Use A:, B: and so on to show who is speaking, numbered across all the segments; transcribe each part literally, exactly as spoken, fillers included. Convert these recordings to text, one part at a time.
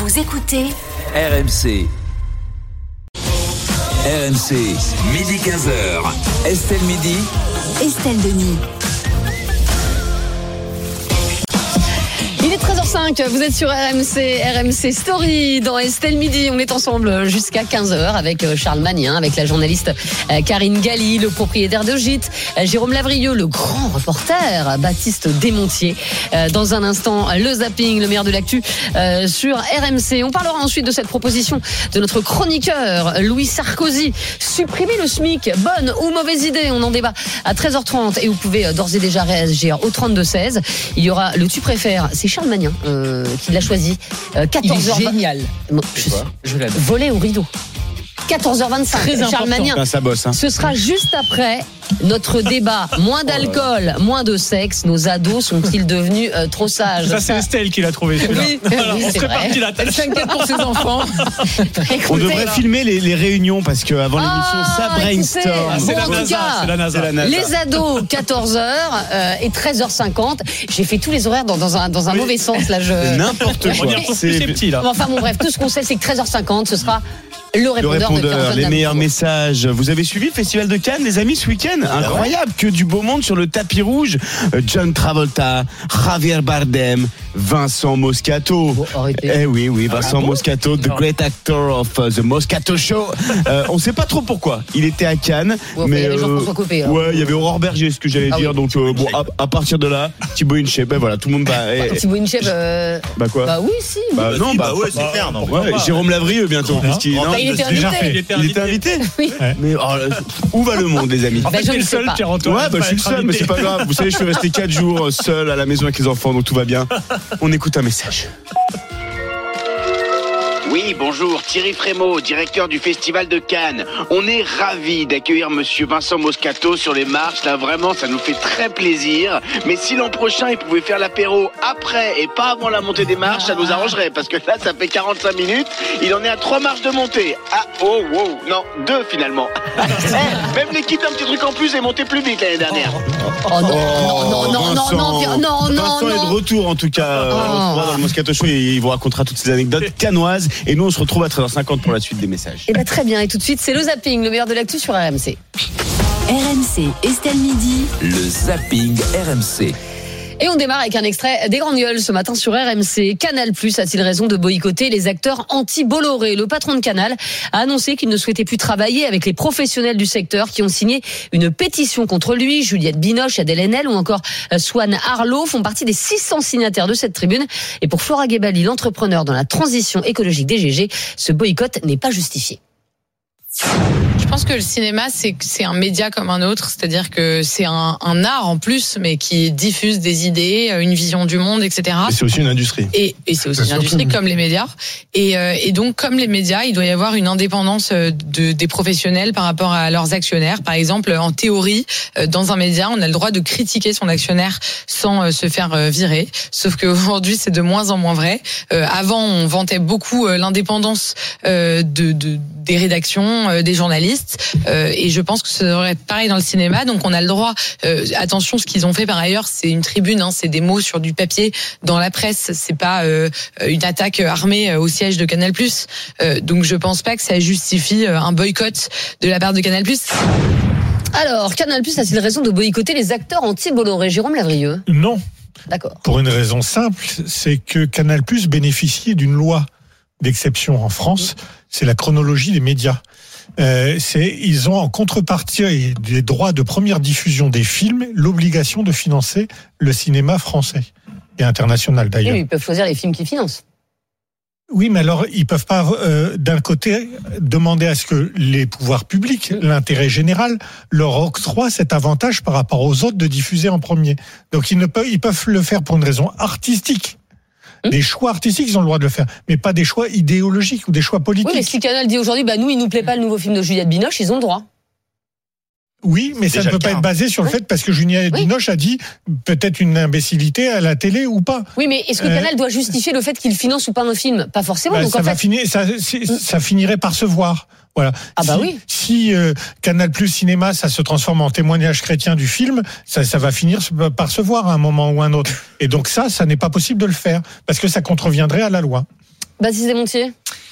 A: Vous écoutez
B: R M C. R M C, midi quinze heures. Estelle Midi.
A: Estelle Denis.
C: Il est treize heures cinq, vous êtes sur R M C, R M C Story dans Estelle Midi. On est ensemble jusqu'à quinze heures avec Charles Magnin, avec la journaliste Karine Galli, le propriétaire de Gîte, Jérôme Lavrieux, le grand reporter Baptiste Desmontiers. Dans un instant, le zapping, le meilleur de l'actu sur R M C. On parlera ensuite de cette proposition de notre chroniqueur Louis Sarkozy. Supprimer le SMIC, bonne ou mauvaise idée? On en débat à treize heures trente et vous pouvez d'ores et déjà réagir au trente-deux seize. Il y aura le tu préfères, c'est Charles Magnin euh, qui l'a choisi. euh, quatorze heures.
D: Il est génial.
C: Bon, je sais.
D: Je l'adore.
C: Voler au rideau. quatorze heures vingt-cinq.
D: Très
C: Charles
D: important.
C: Magnin.
E: Ben, ça bosse, hein.
C: Ce sera juste après notre débat. Moins d'alcool, moins de sexe. Nos ados sont-ils devenus euh, trop sages?
F: Ça, c'est Estelle qui l'a trouvé, celui-là.
C: Oui,
F: Voilà,
C: oui,
F: on
C: c'est
F: serait
C: vrai.
F: parti là.
D: Elle s'inquiète pour ses enfants.
C: Écoutez,
E: On devrait filmer les, les réunions parce qu'avant l'émission,
C: Ah,
E: ça brainstorm.
C: écoutez,
F: Ah, c'est
C: bon,
F: la
C: en tout
F: NASA,
C: cas,
F: c'est la NASA.
E: C'est la NASA.
C: les ados, quatorze heures euh, et treize heures cinquante. J'ai fait tous les horaires dans, dans un, dans un
F: Oui.
C: mauvais sens. Là, je...
E: C'est n'importe
F: On
E: quoi.
F: y retrouve plus
E: C'est
F: les petits, là.
C: Enfin bon, bref, tout ce qu'on sait, c'est que treize heures cinquante, ce sera le
E: le
C: répondeur, de
E: répondeur,
C: Pierre-Antoine
E: les
C: Damour.
E: meilleurs messages. Vous avez suivi le Festival de Cannes, les amis, ce week-end? Incroyable, que du beau monde sur le tapis rouge. Euh, John Travolta, Javier Bardem, Vincent Moscato.
C: Bon, arrêtez.
E: Eh oui, oui, Vincent
F: Ah bon
E: Moscato, the
F: Non.
E: great actor of uh, the Moscato Show. Euh, on sait pas trop pourquoi. Il était à Cannes,
C: Ouais,
E: mais
C: il y avait
E: euh,
C: Jean-François Copé, hein.
E: ouais, il y avait Aurore Berger, ce que j'allais
C: Ah
E: dire.
C: oui.
E: Donc euh, bon, à, à partir de là, Thibaut Inchep, ben voilà, tout le monde va. eh,
C: Thibaut Inchep, euh...
E: bah quoi?
C: bah oui, si.
E: Bah, non, bah,
G: ouais, c'est clair. Non,
E: ouais, Jérôme Lavrieux bientôt, puisqu'il
C: Bah,
E: non,
C: il était
F: Déjà
C: invité.
F: fait, il était
E: il était
F: invité.
E: invité.
C: Oui.
E: Mais oh, où va le monde, les amis?
F: En
C: Bah,
F: fait,
C: je
F: t'es
C: ne
F: le
C: sais
F: seul,
C: pas.
F: Pierre-Antoine.
E: Ouais, bah, je suis le seul, mais c'est pas grave. Vous savez, je suis resté quatre jours seul à la maison avec les enfants, donc tout va bien. On écoute un message.
H: Oui, bonjour, Thierry Frémaux, directeur du Festival de Cannes. On est ravis d'accueillir monsieur Vincent Moscato sur les marches. Là, vraiment, ça nous fait très plaisir. Mais si l'an prochain, il pouvait faire l'apéro après et pas avant la montée des marches, ça nous arrangerait. Parce que là, ça fait quarante-cinq minutes. Il en est à trois marches de montée. Ah, oh, wow, non, deux finalement. Eh, même l'équipe d'un petit truc en plus est montée plus vite l'année dernière.
C: Oh non, non, non, non, non, non, Pierre- non, non,
E: Vincent est de
C: non.
E: retour en tout cas. Euh, On se revoit dans le Moscato Show et il vous racontera toutes ces anecdotes cannoises. Et nous, on se retrouve à treize heures cinquante pour la suite des messages.
C: Eh ben très bien, et tout de suite, c'est le zapping, le meilleur de l'actu sur R M C.
A: R M C, Estelle Midi.
B: Le zapping R M C.
C: Et on démarre avec un extrait des Grandes Gueules ce matin sur R M C. Canal+ a-t-il raison de boycotter les acteurs anti-Bolloré? Le patron de Canal a annoncé qu'il ne souhaitait plus travailler avec les professionnels du secteur qui ont signé une pétition contre lui. Juliette Binoche, Adèle Haenel ou encore Swan Arlo font partie des six cents signataires de cette tribune. Et pour Flora Gebali, l'entrepreneur dans la transition écologique des G G, ce boycott n'est pas justifié.
I: Je pense que le cinéma, c'est c'est un média comme un autre, c'est-à-dire que c'est un, un art en plus, mais qui diffuse des idées, une vision du monde, et cetera.
G: C'est aussi une industrie.
I: Et, et c'est aussi une industrie comme les médias. Et, euh, et donc, comme les médias, il doit y avoir une indépendance de, des professionnels par rapport à leurs actionnaires. Par exemple, en théorie, dans un média, on a le droit de critiquer son actionnaire sans se faire virer. Sauf qu'aujourd'hui, c'est de moins en moins vrai. Euh, avant, on vantait beaucoup l'indépendance de, de, des rédactions, des journalistes. Euh, et je pense que ça devrait être pareil dans le cinéma. Donc, on a le droit. Euh, attention, ce qu'ils ont fait par ailleurs, c'est une tribune, hein, c'est des mots sur du papier dans la presse. C'est pas euh, une attaque armée au siège de Canal+. Euh, donc, je pense pas que ça justifie un boycott de la part de Canal+.
C: Alors, Canal+ a-t-il raison de boycotter les acteurs anti-Bolloré? Jérôme Lavrieux.
F: Non,
C: D'accord.
F: pour une raison simple, c'est que Canal+ bénéficiait d'une loi d'exception en France, c'est la chronologie des médias. Euh, c'est, ils ont en contrepartie des droits de première diffusion des films l'obligation de financer le cinéma français et international d'ailleurs.
C: Oui, ils peuvent choisir les films qu'ils financent.
F: Oui, mais alors ils peuvent pas euh, d'un côté demander à ce que les pouvoirs publics, l'intérêt général, leur octroient cet avantage par rapport aux autres de diffuser en premier. Donc ils ne peuvent, ils peuvent le faire pour une raison artistique. Des choix artistiques, ils ont le droit de le faire, mais pas des choix idéologiques ou des choix politiques.
C: Oui, mais si Canal dit aujourd'hui, bah nous, il nous plaît pas le nouveau film de Juliette Binoche, ils ont le droit.
F: Oui, mais ça
G: Déjà
F: ne peut
G: le
F: pas
G: cas.
F: être basé sur le
C: Oui.
F: fait parce que Juliette
C: Oui.
F: Binoche a dit peut-être une imbécilité à la télé ou pas.
C: Oui, mais est-ce que
F: Euh,
C: Canal doit justifier le fait qu'il finance ou pas un film? Pas forcément.
F: Bah,
C: donc
F: ça
C: en
F: va
C: fait,
F: finir, ça, c'est- ça finirait par se voir. Voilà.
C: Ah bah
F: si,
C: oui.
F: Si euh, Canal Plus Cinéma, ça se transforme en témoignage chrétien du film, ça, ça va finir par se voir à un moment ou un autre. Et donc ça, ça n'est pas possible de le faire parce que ça contreviendrait à la loi.
C: Baptiste Desmontiers.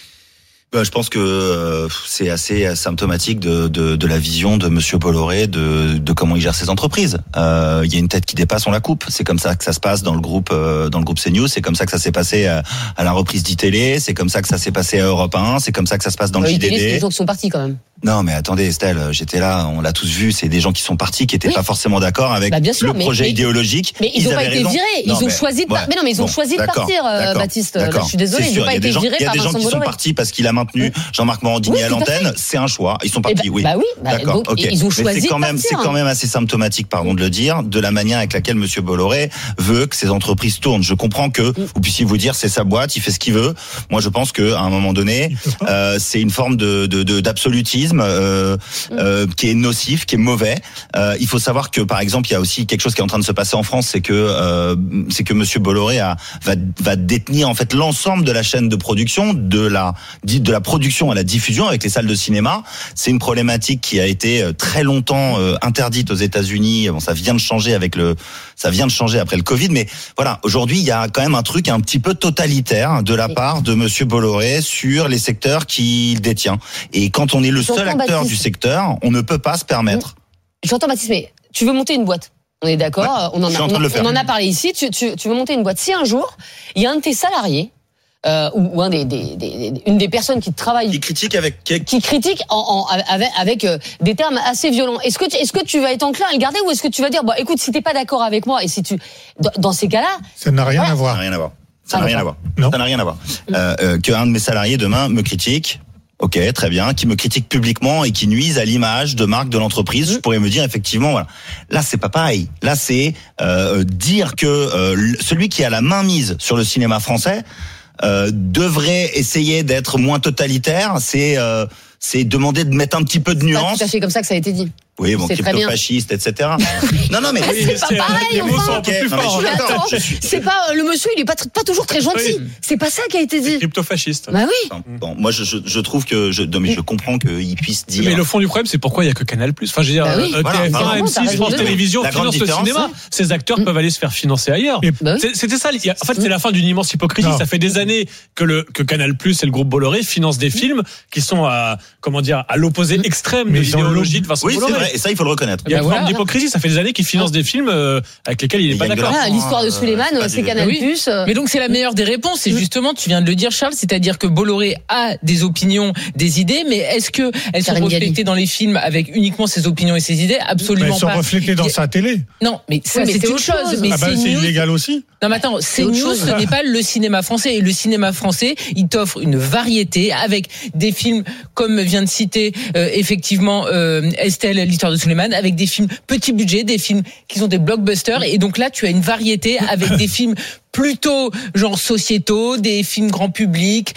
D: Je pense que euh, c'est assez symptomatique de, de, de la vision de Monsieur Bolloré, de, de comment il gère ses entreprises. Euh, il y a une tête qui dépasse, on la coupe. C'est comme ça que ça se passe dans le groupe euh, dans le groupe CNews. C'est comme ça que ça s'est passé à, à la reprise d'ITélé. C'est comme ça que ça s'est passé à Europe un. C'est comme ça que ça se passe dans le
C: euh,
D: J D D.
C: C'est des gens qui sont partis quand même.
D: Non, mais attendez, Estelle, j'étais là, on l'a tous vu. C'est des gens qui sont partis, qui étaient
C: oui.
D: pas forcément d'accord avec
C: bah sûr,
D: le projet
C: mais,
D: idéologique.
C: Mais ils n'ont pas été
D: raison.
C: virés. Ils
D: non,
C: ont
D: mais,
C: choisi de partir. Ouais. Mais non, mais ils ont bon, choisi de partir, euh, Baptiste. Là, je suis désolée, ils n'ont pas été virés par Vincent Bolloré.
D: Il y a des gens qui sont partis parce qu'il a maintenu Jean-Marc Morandini oui, à l'antenne. C'est un choix. Ils sont partis,
C: bah,
D: oui.
C: Bah oui. Bah,
D: d'accord.
C: Donc,
D: okay.
C: Ils ont choisi
D: mais c'est quand
C: de
D: même,
C: partir.
D: C'est quand même assez symptomatique, pardon de le dire, de la manière avec laquelle Monsieur Bolloré veut que ces entreprises tournent. Je comprends que mm. vous puissiez vous dire c'est sa boîte, il fait ce qu'il veut. Moi, je pense que à un moment donné, euh, c'est une forme de, de, de d'absolutisme euh, mm. euh, qui est nocif, qui est mauvais. Euh, il faut savoir que, par exemple, il y a aussi quelque chose qui est en train de se passer en France, c'est que euh, c'est que Monsieur Bolloré a, va, va détenir en fait l'ensemble de la chaîne de production, de la de la production à la diffusion avec les salles de cinéma. C'est une problématique qui a été très longtemps euh, interdite aux États-Unis. Bon, ça vient de changer avec le, ça vient de changer après le Covid, mais voilà, aujourd'hui, il y a quand même un truc un petit peu totalitaire de la part de Monsieur Bolloré sur les secteurs qu'il détient. Et quand on est le seul acteur Baptiste. du secteur, on ne peut pas se permettre.
C: J'entends Baptiste, mais tu veux monter une boîte. On est d'accord, ouais, on, en a, on, on en a parlé ici. Tu, tu, tu veux monter une boîte. Si un jour, il y a un de tes salariés, Euh, ou, ou un des, des, des, une des personnes qui travaille,
D: qui critique avec,
C: qui, qui critique en, en, avec, avec euh, des termes assez violents. Est-ce que tu, est-ce que tu vas être enclin à le garder ou est-ce que tu vas dire, bon, écoute, si t'es pas d'accord avec moi et si tu, dans, dans ces cas-là,
F: ça n'a rien
C: voilà.
F: à voir.
D: Ça n'a rien à voir. Ça n'a
C: ah,
D: rien à voir.
F: Non.
D: Ça n'a rien à voir. Euh, euh, qu'un de mes salariés demain me critique. Ok, très bien, qui me critique publiquement et qui nuise à l'image de marque de l'entreprise, mmh. je pourrais me dire effectivement, voilà. Là, c'est pas pareil. Là, c'est euh, dire que euh, celui qui a la main mise sur le cinéma français euh, devrait essayer d'être moins totalitaire. C'est euh, c'est demander de mettre un petit peu de nuance.
C: C'est tout à fait comme ça que ça a été dit.
D: Oui, bon, crypto-fasciste, et cetera. Non, non, mais
C: c'est pas pareil. Enfin,
D: okay. non,
C: mais attends, c'est pas le monsieur, il est pas pas toujours très gentil. Oui. C'est pas ça qui a été dit.
G: Crypto-fasciste.
C: Bah oui.
D: Bon, moi, je, je, je trouve que je, non, mais je comprends qu'il puisse dire.
G: Mais le fond du problème, c'est pourquoi il y a que Canal+. Enfin, je veux dire, bah oui. euh, voilà, T F un, M six, France Télévisions financent le cinéma. Ces acteurs mmh. peuvent aller se faire financer ailleurs. Bah oui. C'était ça. En fait, c'est la fin d'une immense hypocrisie. Non. Ça fait des années que le que Canal+ et le groupe Bolloré financent des films qui sont à comment dire à l'opposé extrême de l'idéologie de Vincent Bolloré.
D: Oui, c'est vrai. Et ça, il faut le reconnaître.
G: Il y a une forme d'hypocrisie. Ça fait des années qu'il finance des films avec lesquels il n'est pas d'accord.
C: L'histoire de Suleiman, c'est Canal+.
I: Mais donc c'est la meilleure des réponses. C'est justement, tu viens de le dire, Charles, c'est-à-dire que Bolloré a des opinions, des idées, mais est-ce que elles sont reflétées dans les films avec uniquement ses opinions et ses idées? Absolument pas.
F: Elles sont reflétées dans sa télé.
I: Non, mais ça c'est une chose.
F: Mais c'est illégal aussi.
I: Non, mais attends, CNews, ce n'est pas le cinéma français. Et le cinéma français, il t'offre une variété avec des films, comme vient de citer euh, effectivement euh, Estelle, l'histoire de Suleiman, avec des films petit budget, des films qui sont des blockbusters. Et donc là, tu as une variété avec des films plutôt genre sociétaux, des films grand public,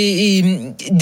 I: des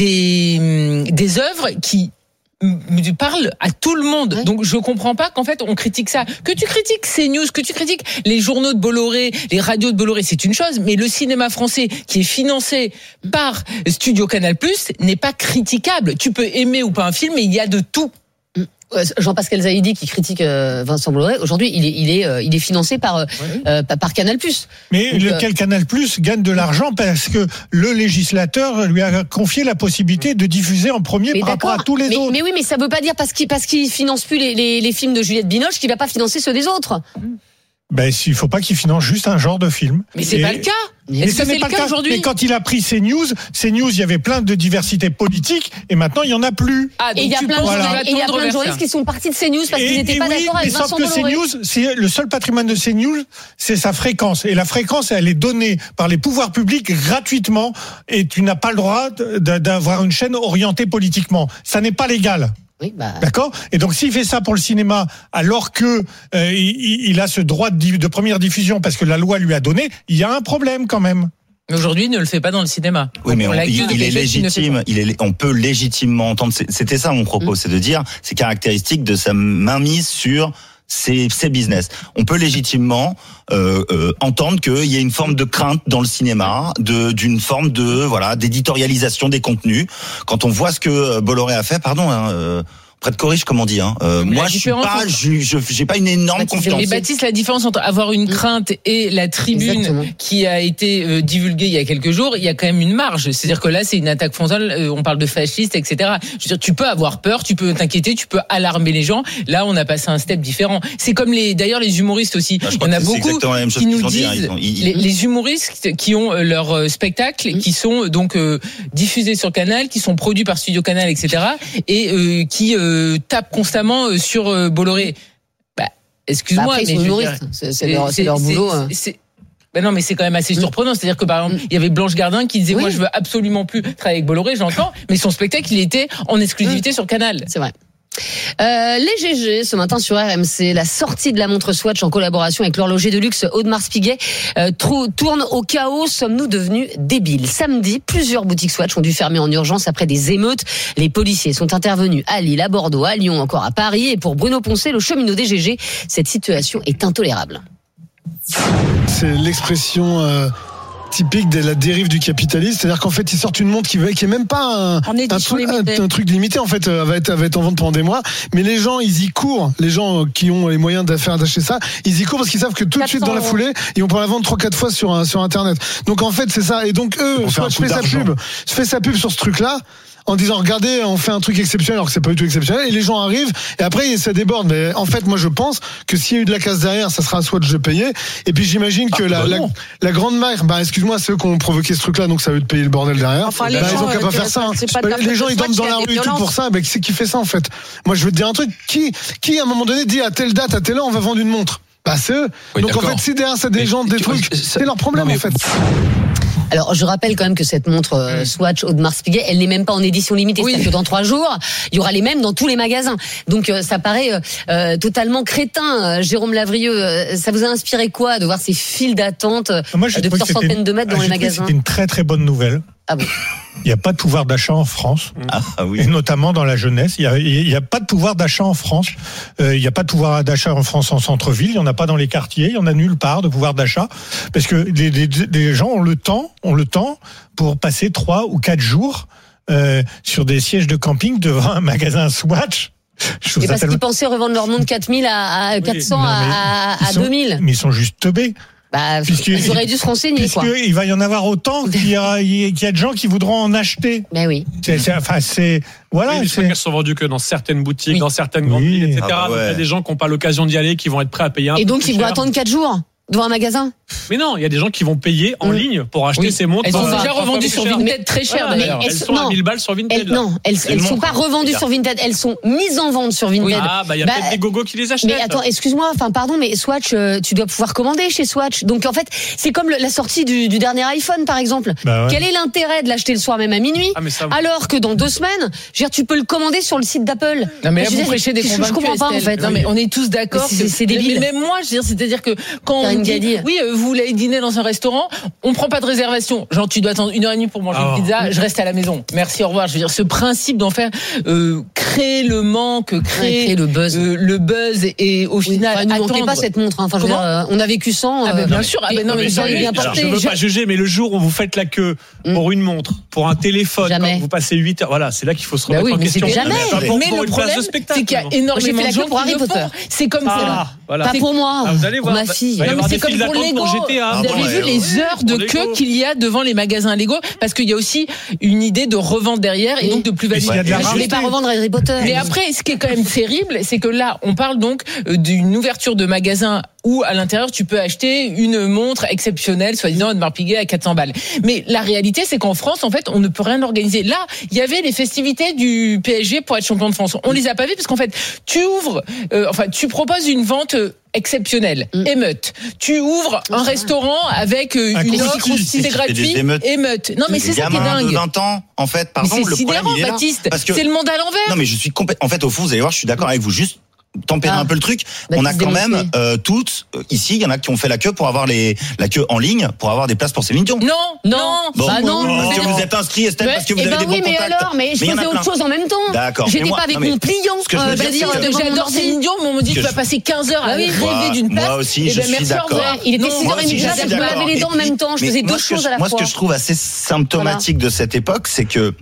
I: des des œuvres qui parle à tout le monde. Ouais. Donc je comprends pas qu'en fait on critique ça. Que tu critiques CNews, que tu critiques les journaux de Bolloré, les radios de Bolloré, c'est une chose, mais le cinéma français qui est financé par Studio Canal+, n'est pas critiquable. Tu peux aimer ou pas un film, mais il y a de tout.
C: Jean-Pascal Zaïdi qui critique Vincent Bolloré, aujourd'hui il est il est il est financé par ouais. euh, par Canal+.
F: Mais donc, lequel euh... Canal+ gagne de l'argent parce que le législateur lui a confié la possibilité de diffuser en premier mais par rapport à tous les
C: mais,
F: autres.
C: Mais oui, mais ça veut pas dire parce qu'il parce qu'il finance plus les, les les films de Juliette Binoche qu'il va pas financer ceux des autres.
F: Ben, il faut pas qu'il finance juste un genre de film.
I: Mais c'est
F: et...
I: pas le cas.
F: Mais ce n'est pas le cas aujourd'hui. Mais quand il a pris CNews, CNews, il y avait plein de diversité politique, et maintenant il y en a plus.
C: Ah, et il y a plein de, voilà. et il y a plein de journalistes qui sont partis de CNews parce et, qu'ils n'étaient pas oui, d'accord avec Vincent Bolloré.
F: Sauf que CNews, c'est le seul patrimoine de CNews, c'est sa fréquence. Et la fréquence, elle est donnée par les pouvoirs publics gratuitement, et tu n'as pas le droit d'avoir une chaîne orientée politiquement. Ça n'est pas légal.
C: Oui, bah...
F: D'accord. Et donc s'il fait ça pour le cinéma, alors que euh, il, il a ce droit de, de première diffusion parce que la loi lui a donné, il y a un problème quand même.
I: Mais aujourd'hui, il ne le fait pas dans le cinéma.
D: Oui, mais on, il, il est légitime. Il est, on peut légitimement entendre. C'était ça mon propos, mmh. c'est de dire c'est caractéristique de sa mainmise sur ces, ces business. On peut légitimement euh, euh, entendre qu'il y a une forme de crainte dans le cinéma, de d'une forme de voilà d'éditorialisation des contenus. Quand on voit ce que Bolloré a fait, pardon. Hein, euh, Fred corrige comme on dit. Hein. Euh, moi, je suis pas, entre... je, je, j'ai pas une énorme Baptiste, confiance.
I: Mais Baptiste, la différence entre avoir une crainte et la tribune Exactement. qui a été euh, divulguée il y a quelques jours, il y a quand même une marge. C'est-à-dire que là, c'est une attaque frontale. Euh, on parle de fascistes, et cetera. Je veux dire, tu peux avoir peur, tu peux t'inquiéter, tu peux alarmer les gens. Là, on a passé un step différent. C'est comme les, d'ailleurs, les humoristes aussi.
D: Bah,
I: il y en a beaucoup qui nous disent,
D: ils ont, ils...
I: les, les humoristes qui ont leur spectacle, mmh. qui sont donc euh, diffusés sur Canal, qui sont produits par Studio Canal, et cetera. Et euh, qui euh, tapent constamment sur euh, Bolloré. Bah, excuse-moi,
C: bah après,
I: mais
C: ils sont humoristes. C'est, c'est, leur, c'est leur boulot. C'est, c'est, Ben non, mais c'est quand même assez surprenant. C'est-à-dire que, par exemple, il y avait Blanche Gardin qui disait, oui. moi, je veux absolument plus travailler avec Bolloré, j'entends, mais son spectacle, il était en exclusivité mmh. sur Canal. C'est vrai. Euh, les G G, ce matin sur R M C, la sortie de la montre Swatch en collaboration avec l'horloger de luxe Audemars Piguet euh, trou- tourne au chaos. Sommes-nous devenus débiles? Samedi, plusieurs boutiques Swatch ont dû fermer en urgence après des émeutes. Les policiers sont intervenus à Lille, à Bordeaux, à Lyon, encore à Paris. Et pour Bruno Poncet, le cheminot des G G, cette situation est intolérable.
J: C'est l'expression... Euh... typique de la dérive du capitalisme, c'est-à-dire qu'en fait ils sortent une montre qui qui est même pas un, un, truc, un, un truc limité, en fait euh, va être va être en vente pendant des mois, mais les gens ils y courent, les gens qui ont les moyens d'affaires d'acheter ça, ils y courent parce qu'ils savent que tout de suite dans la foulée ils vont pouvoir la vendre trois quatre fois sur un, sur internet. Donc en fait c'est ça, et donc eux soit je fais sa pub, je fais sa pub sur ce truc là en disant regardez on fait un truc exceptionnel alors que c'est pas du tout exceptionnel, et les gens arrivent et après ça déborde. Mais en fait moi je pense que s'il y a eu de la casse derrière ça sera à Swatch de payer, et puis j'imagine que ah, la, bah la, la grande marque, bah excuse-moi, ceux qui ont provoqué ce truc là, donc ça veut te payer le bordel derrière, enfin, bah, ils ont qu'à pas faire ça, hein. Les gens ils dorment dans la rue et tout pour ça, bah qui c'est qui fait ça en fait? Moi je veux te dire un truc, qui qui à un moment donné dit à telle date à telle heure on va vendre une montre? Bah c'est eux. Oui, donc d'accord. En fait si derrière c'est des mais, gens des trucs vois, ça, c'est leur problème non, mais... en fait.
C: Alors, je rappelle quand même que cette montre euh, Swatch Audemars Piguet, elle n'est même pas en édition limitée. Oui. C'est-à-dire que dans trois jours, il y aura les mêmes dans tous les magasins. Donc, euh, ça paraît euh, totalement crétin. Euh, Jérôme Lavrieux, euh, ça vous a inspiré quoi de voir ces files d'attente euh, de plusieurs centaines de mètres dans ah, les magasins?
F: C'était une très très bonne nouvelle.
C: Ah bon?
F: Il n'y a pas de pouvoir d'achat en France,
D: ah, oui.
F: et notamment dans la jeunesse. Il n'y a, a pas de pouvoir d'achat en France. Euh, il n'y a pas de pouvoir d'achat en France en centre-ville. Il n'y en a pas dans les quartiers. Il n'y en a nulle part de pouvoir d'achat. Parce que les, les, les gens ont le temps, ont le temps pour passer trois ou quatre jours euh, sur des sièges de camping devant un magasin Swatch.
C: Et parce qu'ils pensaient revendre leur montre quatre mille à, à quatre cents, oui, à, à, à
F: sont,
C: deux mille.
F: Mais ils sont juste teubés.
C: Bah, ils auraient dû se renseigner, quoi.
F: Puisqu'il va y en avoir autant qu'il y a, qu'il y a de gens qui voudront en acheter.
C: Mais oui.
F: C'est, c'est, enfin, c'est, voilà.
G: Oui, c'est qu'elles sont vendues que dans certaines boutiques, oui. dans certaines grandes villes, et cetera. Ah bah ouais. Donc, il y a des gens qui n'ont pas l'occasion d'y aller, qui vont être prêts à payer un
C: Et
G: peu
C: donc,
G: plus
C: ils
G: cher.
C: vont attendre quatre jours devant un magasin.
G: Mais non, il y a des gens qui vont payer en mmh. ligne pour acheter oui. ces montres.
I: Elles sont déjà revendues sur Vinted très cher.
G: Ah, mais elles, elles sont non, à mille balles sur Vinted.
C: Elles, non, elles, elles sont pas revendues sur Vinted. Elles sont mises en vente sur Vinted. Oui.
G: Ah, bah, il y a bah, peut-être des gogos qui les achètent.
C: Mais attends, excuse-moi, enfin, pardon, mais Swatch, euh, tu dois pouvoir commander chez Swatch. Donc, en fait, c'est comme le, la sortie du, du dernier iPhone, par exemple. Bah ouais. Quel est l'intérêt de l'acheter le soir même à minuit? Ah, ça, alors que dans deux semaines, je veux dire, tu peux le commander sur le site d'Apple.
I: Non, mais là, vous prêchez des convaincus.
C: Je comprends pas, en fait.
I: Non, mais on est tous d'accord.
C: C'est débile.
I: Mais même moi, je veux dire, c'est-à-dire que quand on dit, oui, vous voulez dîner dans un restaurant, on prend pas de réservation. Genre, tu dois attendre une heure et demie pour manger oh. une pizza, je reste à la maison. Merci, au revoir. Je veux dire, ce principe d'en faire, euh, créer le manque, créer,
C: créer le buzz, euh,
I: le buzz et au final,
C: oui, enfin, attendre. Pas cette montre, hein. Enfin, je veux dire, euh, on a vécu sans.
I: Ah, ben, bien sûr. Ah, ben, non, mais, mais ça
G: bien porté. Je veux pas juger, mais le jour où vous faites la queue mm. pour une montre, pour un téléphone, jamais. Quand vous passez huit heures, voilà, c'est là qu'il faut se remettre
C: bah oui,
G: en
C: mais
G: question.
C: Jamais.
I: Mais,
G: pour,
I: mais
G: pour
I: le problème, c'est qu'il y a énormément de gens
C: pour Harry Potter.
I: C'est comme ça.
C: Pas pour moi. Pour ma fille.
I: C'est comme pour Lego. Vous avez vu les heures de queue qu'il y a devant les magasins Lego, parce qu'il y a aussi une idée de revente derrière et donc de plus-value.
C: Je ne vais pas revendre Harry Potter.
I: Mais après, ce qui est quand même terrible, c'est que là, on parle donc d'une ouverture de magasin où à l'intérieur tu peux acheter une montre exceptionnelle, soi-disant Audemars Piguet à quatre cents balles. Mais la réalité, c'est qu'en France, en fait, on ne peut rien organiser. Là, il y avait les festivités du P S G pour être champion de France. On les a pas vues parce qu'en fait, tu ouvres, euh, enfin, tu proposes une vente exceptionnelle, mm. émeute. Tu ouvres un restaurant avec euh, une offre, c'est gratuit, émeute. Non, mais c'est ça qui est dingue.
D: De vingt ans, en fait, pardon,
I: le
D: problème il est là.
I: Baptiste, parce que c'est le monde à l'envers.
D: Non, mais je suis complètement. En fait, au fond, vous allez voir, je suis d'accord avec vous. Juste tempérer ah. un peu le truc. Bah, on a quand même euh, toutes euh, ici, il y en a qui ont fait la queue pour avoir les la queue en ligne pour avoir des places pour Céline Dion.
I: Non, non,
D: bon,
C: bah non.
D: Parce que vous êtes inscrit, Estelle, parce que vous
C: eh
D: avez
C: ben
D: des
C: oui,
D: bons
C: mais
D: contacts.
C: alors, mais je faisais autre chose en même temps.
D: D'accord.
C: J'étais pas avec mon pliant.
D: Ce que je veux dire,
I: c'est que j'adore Céline Dion, mais on me dit que tu vas passer quinze heures à rêver d'une place.
D: Moi aussi, je suis d'accord.
C: Il était six heures trente du matin, je me lavais les dents en même temps, je faisais deux choses à la fois.
D: Moi, ce que je trouve assez symptomatique de cette époque, c'est que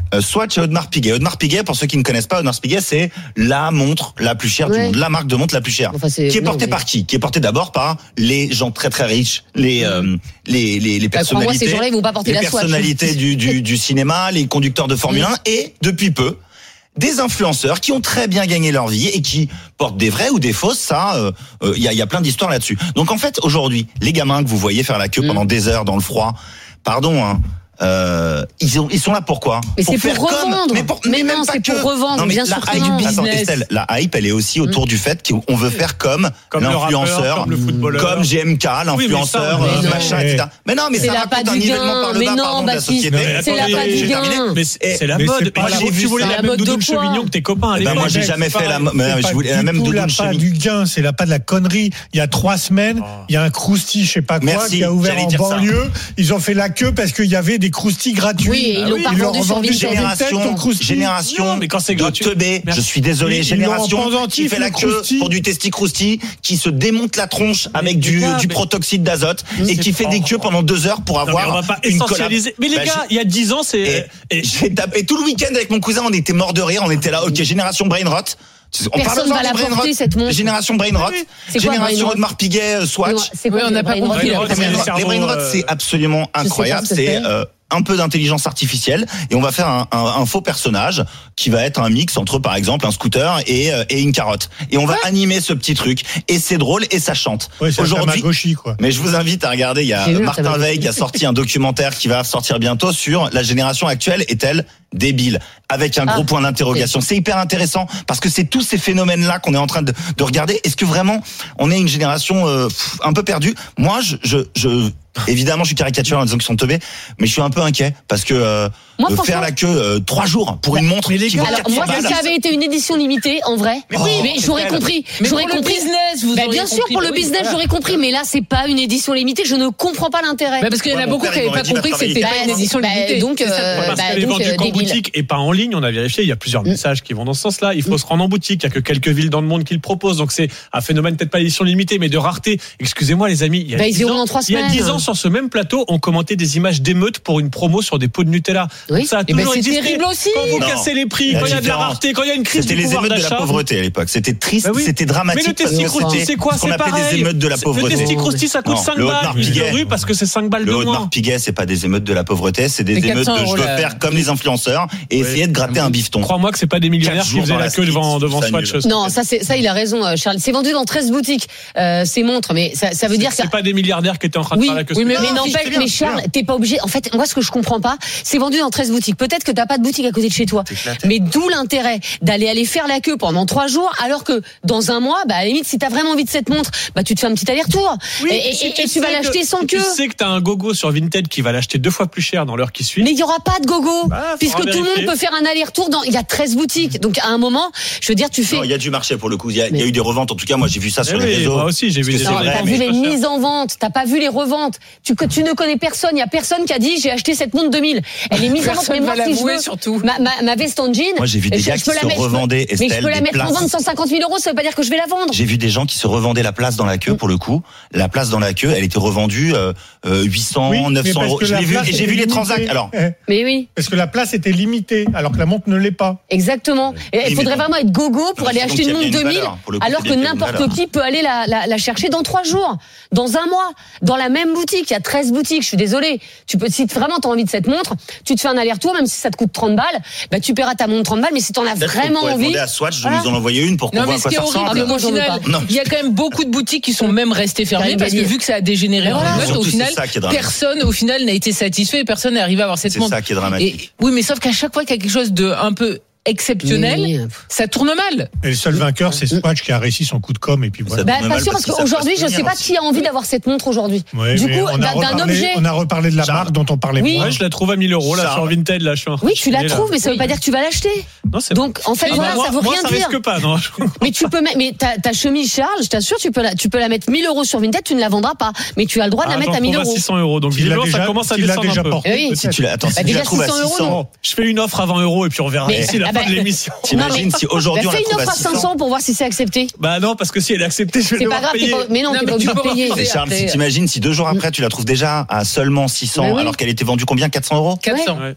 D: euh, Swatch et Audemars Piguet. Audemars Piguet, pour ceux qui ne connaissent pas, Audemars Piguet, c'est la montre la plus chère ouais. du monde, la marque de montre la plus chère. Enfin, qui est portée non, mais... par qui? Qui est portée d'abord par les gens très très riches, les euh, les les, les personnalités, bah, moi, ces gens-là, ils vont pas porter les la personnalités du, du du cinéma, les conducteurs de Formule un et depuis peu des influenceurs qui ont très bien gagné leur vie et qui portent des vraies ou des fausses, ça, il euh, euh, y, a, y a plein d'histoires là-dessus. Donc en fait, aujourd'hui, les gamins que vous voyez faire la queue mmh. pendant des heures dans le froid, pardon, hein, euh, ils, sont, ils sont là pourquoi?
C: Mais pour c'est pour revendre.
D: Comme, mais, pour,
C: mais,
D: mais
C: non, c'est
D: que,
C: pour revendre,
D: non, mais
C: bien
D: la
C: sûr que
D: hype,
C: non.
D: Attends, Estelle, la hype, elle est aussi autour mmh. du fait qu'on veut faire comme,
G: comme
D: l'influenceur,
G: comme, le footballeur.
D: comme G M K, l'influenceur,
G: oui,
D: euh, machin, et cetera. Mais non, mais ça raconte un nivellement par le bas, pardon, de la société.
C: C'est la pas du gain.
G: Mais c'est la mode. Tu voulais la même Doudoune Chevignon que tes copains à l'époque.
D: Moi, j'ai jamais fait la même Doudoune
F: Chevignon. du gain, c'est la pas de la connerie. Il y a trois semaines, il y a un crousty, je sais pas quoi, qui a ouvert en banlieue. Ils ont fait la queue parce qu'il y avait des croustis gratuits.
C: Oui, ils l'ont pas vendu sur Vinted.
D: Génération, génération
G: mais quand c'est gratuit,
D: de teubé, je suis désolé, génération qui fait la queue pour du testi crousti, qui se démonte la tronche avec du, du protoxyde d'azote et qui fait des queues pendant deux heures pour avoir
G: non, mais on va pas
D: une
G: essentialiser. Mais les bah, gars, il y a dix ans, c'est.
D: Et j'ai tapé tout le week-end avec mon cousin, on était morts de rire, on était là, ok, génération brain rot.
C: On Personne va la porter cette montre.
D: Génération brain rot, génération Audemars Piguet, Swatch.
C: C'est quoi, on n'a pas compris.
D: Les brain rot, c'est absolument incroyable. C'est un peu d'intelligence artificielle et on va faire un, un, un faux personnage qui va être un mix entre par exemple un scooter et, euh, et une carotte et on va ouais. animer ce petit truc et c'est drôle et ça chante.
F: Ouais, c'est aujourd'hui gauchie, quoi.
D: Mais je vous invite à regarder, il y a J'ai Martin Veil qui a sorti un documentaire qui va sortir bientôt sur la génération actuelle est-elle débile avec un ah, gros point d'interrogation. C'est hyper intéressant parce que c'est tous ces phénomènes là qu'on est en train de, de regarder. Est-ce que vraiment on est une génération euh, un peu perdue? Moi je je, je évidemment, je suis caricaturé en disant qu'ils sont teubés, mais je suis un peu inquiet parce que euh, moi, faire la queue euh, trois jours pour une montre.
C: Mais les gars, alors moi, si ça avait été une édition limitée, en vrai, mais, oui, mais j'aurais compris.
I: Mais
C: j'aurais
I: pour
C: compris.
I: Le business, vous
C: bah, bien sûr, pour le oui, business, voilà. j'aurais compris. Mais là, c'est pas une édition limitée. Je ne comprends pas l'intérêt.
I: Bah parce qu'il y en a beaucoup qui n'avaient pas compris que c'était pas une édition limitée.
C: Donc,
G: parce qu'elle est vendue qu'en boutique et pas en ligne. On a vérifié. Il y a plusieurs messages qui vont dans ce sens-là. Il faut se rendre en boutique. Il y a que quelques villes dans le monde qui le proposent. Donc c'est un phénomène peut-être pas édition limitée, mais de rareté. Excusez-moi, les amis. Il y a dix ans, sur ce même plateau, on commentait des images d'émeutes pour une promo sur des pots de Nutella.
C: Oui.
G: Ça a
C: toujours
G: ben
C: c'est terrible aussi.
G: Quand vous non. cassez les prix, la quand il y a de la rareté, quand il y a une crise du pouvoir d'achat.
D: C'était les émeutes de la pauvreté à l'époque. C'était triste, bah oui. c'était dramatique.
G: Mais le testi-crousti, c'est quoi? C'est pareil.
D: Des émeutes de la pauvreté.
G: Le testi-crousti, ça coûte non, cinq balles. De rue parce que c'est cinq balles de moins.
D: Le Audemars Piguet, c'est pas des émeutes de la pauvreté, c'est des émeutes de je veux faire comme les influenceurs et essayer de gratter un bifton.
G: Crois-moi que c'est pas des millionnaires qui faisaient la queue devant devant Swatch.
C: Non, ça c'est ça il a raison Charles. C'est vendu dans treize boutiques ces montres, mais ça veut dire que
G: c'est pas des milliardaires qui étaient en train de faire la queue.
C: Oui, mais n'empêche, mais Charles, t'es pas obligé. En fait, moi ce que je comprends pas, c'est vendu dans treize boutiques. Peut-être que t'as pas de boutique à côté de chez toi. Mais d'où l'intérêt d'aller aller faire la queue pendant trois jours, alors que dans un mois, bah à la limite, si t'as vraiment envie de cette montre, bah tu te fais un petit aller-retour.
G: Oui,
C: et, et, et, et tu vas l'acheter sans queue.
G: Tu sais que t'as un gogo sur Vinted qui va l'acheter deux fois plus cher dans l'heure qui suit.
C: Mais il y aura pas de gogo, bah, puisque tout le monde peut faire un aller-retour. Dans, il y a treize boutiques, donc à un moment, je veux dire, tu fais.
D: Non, il y a du marché pour le coup. Il y a, mais... il y a eu des reventes. En tout cas, moi j'ai vu ça sur
G: oui,
D: les réseaux.
G: Moi aussi, j'ai vu des.
C: T'as vu les mises en vente, t'as pas vu les reventes. Tu tu ne connais personne. Il y a personne qui a dit j'ai acheté cette montre deux mille. Elle est mise en vente. Mais moi, si je veux,
I: surtout.
C: Ma, ma, ma veste en jean.
D: Moi, j'ai vu des gars qui se revendaient, Estelle,
C: mais je peux la mettre en vente cent cinquante mille euros, ça veut pas dire que je vais la vendre.
D: J'ai vu des gens qui se revendaient la place dans la queue, pour le coup. La place dans la queue, elle était revendue, euh, huit cents, oui, neuf cents euros. Je l'ai vu, et j'ai vu les transacts. Alors.
C: Mais oui.
F: Parce que la place était limitée, alors que la montre ne l'est pas.
C: Exactement. Et il faudrait vraiment être gogo pour aller acheter une montre deux mille, alors que n'importe qui peut aller la, la, la chercher dans trois jours, dans un mois, dans la même boutique. Il y a treize boutiques, je suis désolée. Tu peux, si vraiment t'as envie de cette montre, tu te fais un aller-retour, même si ça te coûte trente balles, bah, tu paieras ta montre trente balles, mais si t'en as vraiment envie.
D: Demander à Swatch de nous en envoyer une pour qu'on voit à quoi ça ressemble.
I: Au final, il y a quand même beaucoup de boutiques qui sont même restées fermées parce que vu que ça a dégénéré en émeute, au final, personne, au final, n'a été satisfait et personne n'est arrivé à avoir cette montre.
D: C'est ça qui est dramatique.
I: Oui, mais sauf qu'à chaque fois qu'il y a quelque chose de un peu exceptionnel, oui. ça tourne mal.
F: Et le seul vainqueur, c'est Swatch qui a réussi son coup de com et puis voilà.
C: Bah, pas sûr parce qu'aujourd'hui, je ne sais pas qui a envie d'avoir cette montre aujourd'hui.
F: Ouais,
C: du coup, d'un objet. On a reparlé de la marque dont on parlait.
G: Oui, ouais, je la trouve à mille euros là sur Vinted là. Je suis
C: oui, tu la trouves, mais ça ne veut pas dire que tu vas l'acheter. Non, c'est donc en fait, voilà, ça veut rien dire.
G: Ça risque pas, non.
C: Mais tu peux, mais ta chemise Charles, je t'assure, tu peux la, tu peux la mettre mille euros sur Vinted, tu ne la vendras pas, mais tu as le droit de la mettre à mille euros.
G: six cents euros, donc ça commence à descendre un peu.
C: Oui,
D: si tu la, attends, si tu la trouves à six cents,
G: je fais une offre à vingt euros et puis on verra d'ici la fin de l'émission.
D: T'imagines si aujourd'hui on la trouve à
C: six cents. Fais une offre à cinq cents pour voir si c'est accepté.
G: Bah non, parce que si elle est acceptée, je vais devoir payer.
C: Mais non, t'es pas obligé de payer.
D: Charles, si t'imagines si deux jours après tu la trouves déjà à seulement six cents alors qu'elle était vendue combien, quatre cents euros?
I: quatre cents.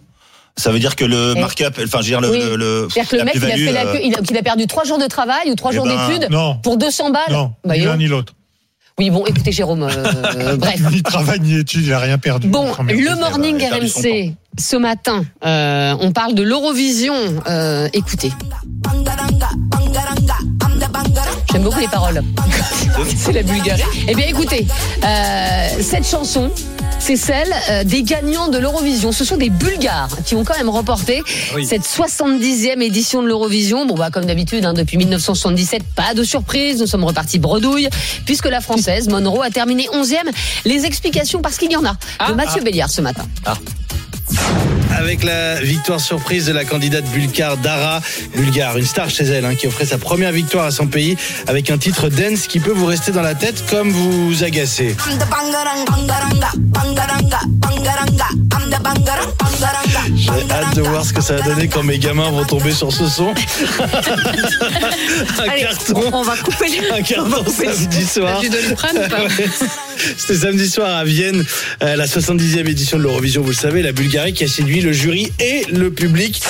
D: Ça veut dire que le
C: Et-
D: markup, enfin, je veux dire, le,
C: Oui.
D: le, le-
C: C'est-à-dire que le
D: la
C: mec, il a,
D: plus-value,
C: fait la
D: euh,
C: queue, il, a, qu'il a perdu trois jours de travail ou trois
D: Eh
C: jours
D: ben,
C: d'études
F: non.
C: pour deux cents balles.
F: Non,
C: Bah,
F: ni
C: et
F: l'un
C: non.
F: ni l'autre.
C: Oui, bon, écoutez, Jérôme, euh, bref.
F: Ni travail ni études, il a rien perdu.
C: Bon,
F: Première
C: le
F: chose.
C: morning
D: il a perdu son
C: R M C, ce matin, euh, on parle de l'Eurovision. Euh, écoutez. J'aime beaucoup les paroles.
I: C'est la Bulgarie.
C: Eh bien, écoutez, euh, cette chanson, c'est celle euh, des gagnants de l'Eurovision. Ce sont des Bulgares qui ont quand même remporté
G: Oui.
C: cette soixante-dixième édition de l'Eurovision. Bon, bah, comme d'habitude, hein, depuis dix-neuf cent soixante-dix-sept, pas de surprise, nous sommes repartis bredouille, puisque la Française, Monroe, a terminé onzième. Les explications, parce qu'il y en a, de
I: Ah,
C: Mathieu
I: ah.
C: Béliard ce matin.
K: Avec la victoire surprise de la candidate bulgare Dara, bulgare, une star chez elle, hein, qui offrait sa première victoire à son pays avec un titre dance qui peut vous rester dans la tête comme vous agacer. J'ai hâte de voir ce que ça va donner quand mes gamins vont tomber sur ce son. un
I: Allez,
K: carton.
I: on va couper les...
K: Un carton samedi soir.
I: T'as du Doliprane ou pas?
K: Ouais. C'était samedi soir à Vienne, euh, la soixante-dixième édition de l'Eurovision, vous le savez, la Bulgarie qui a séduit le jury et le public.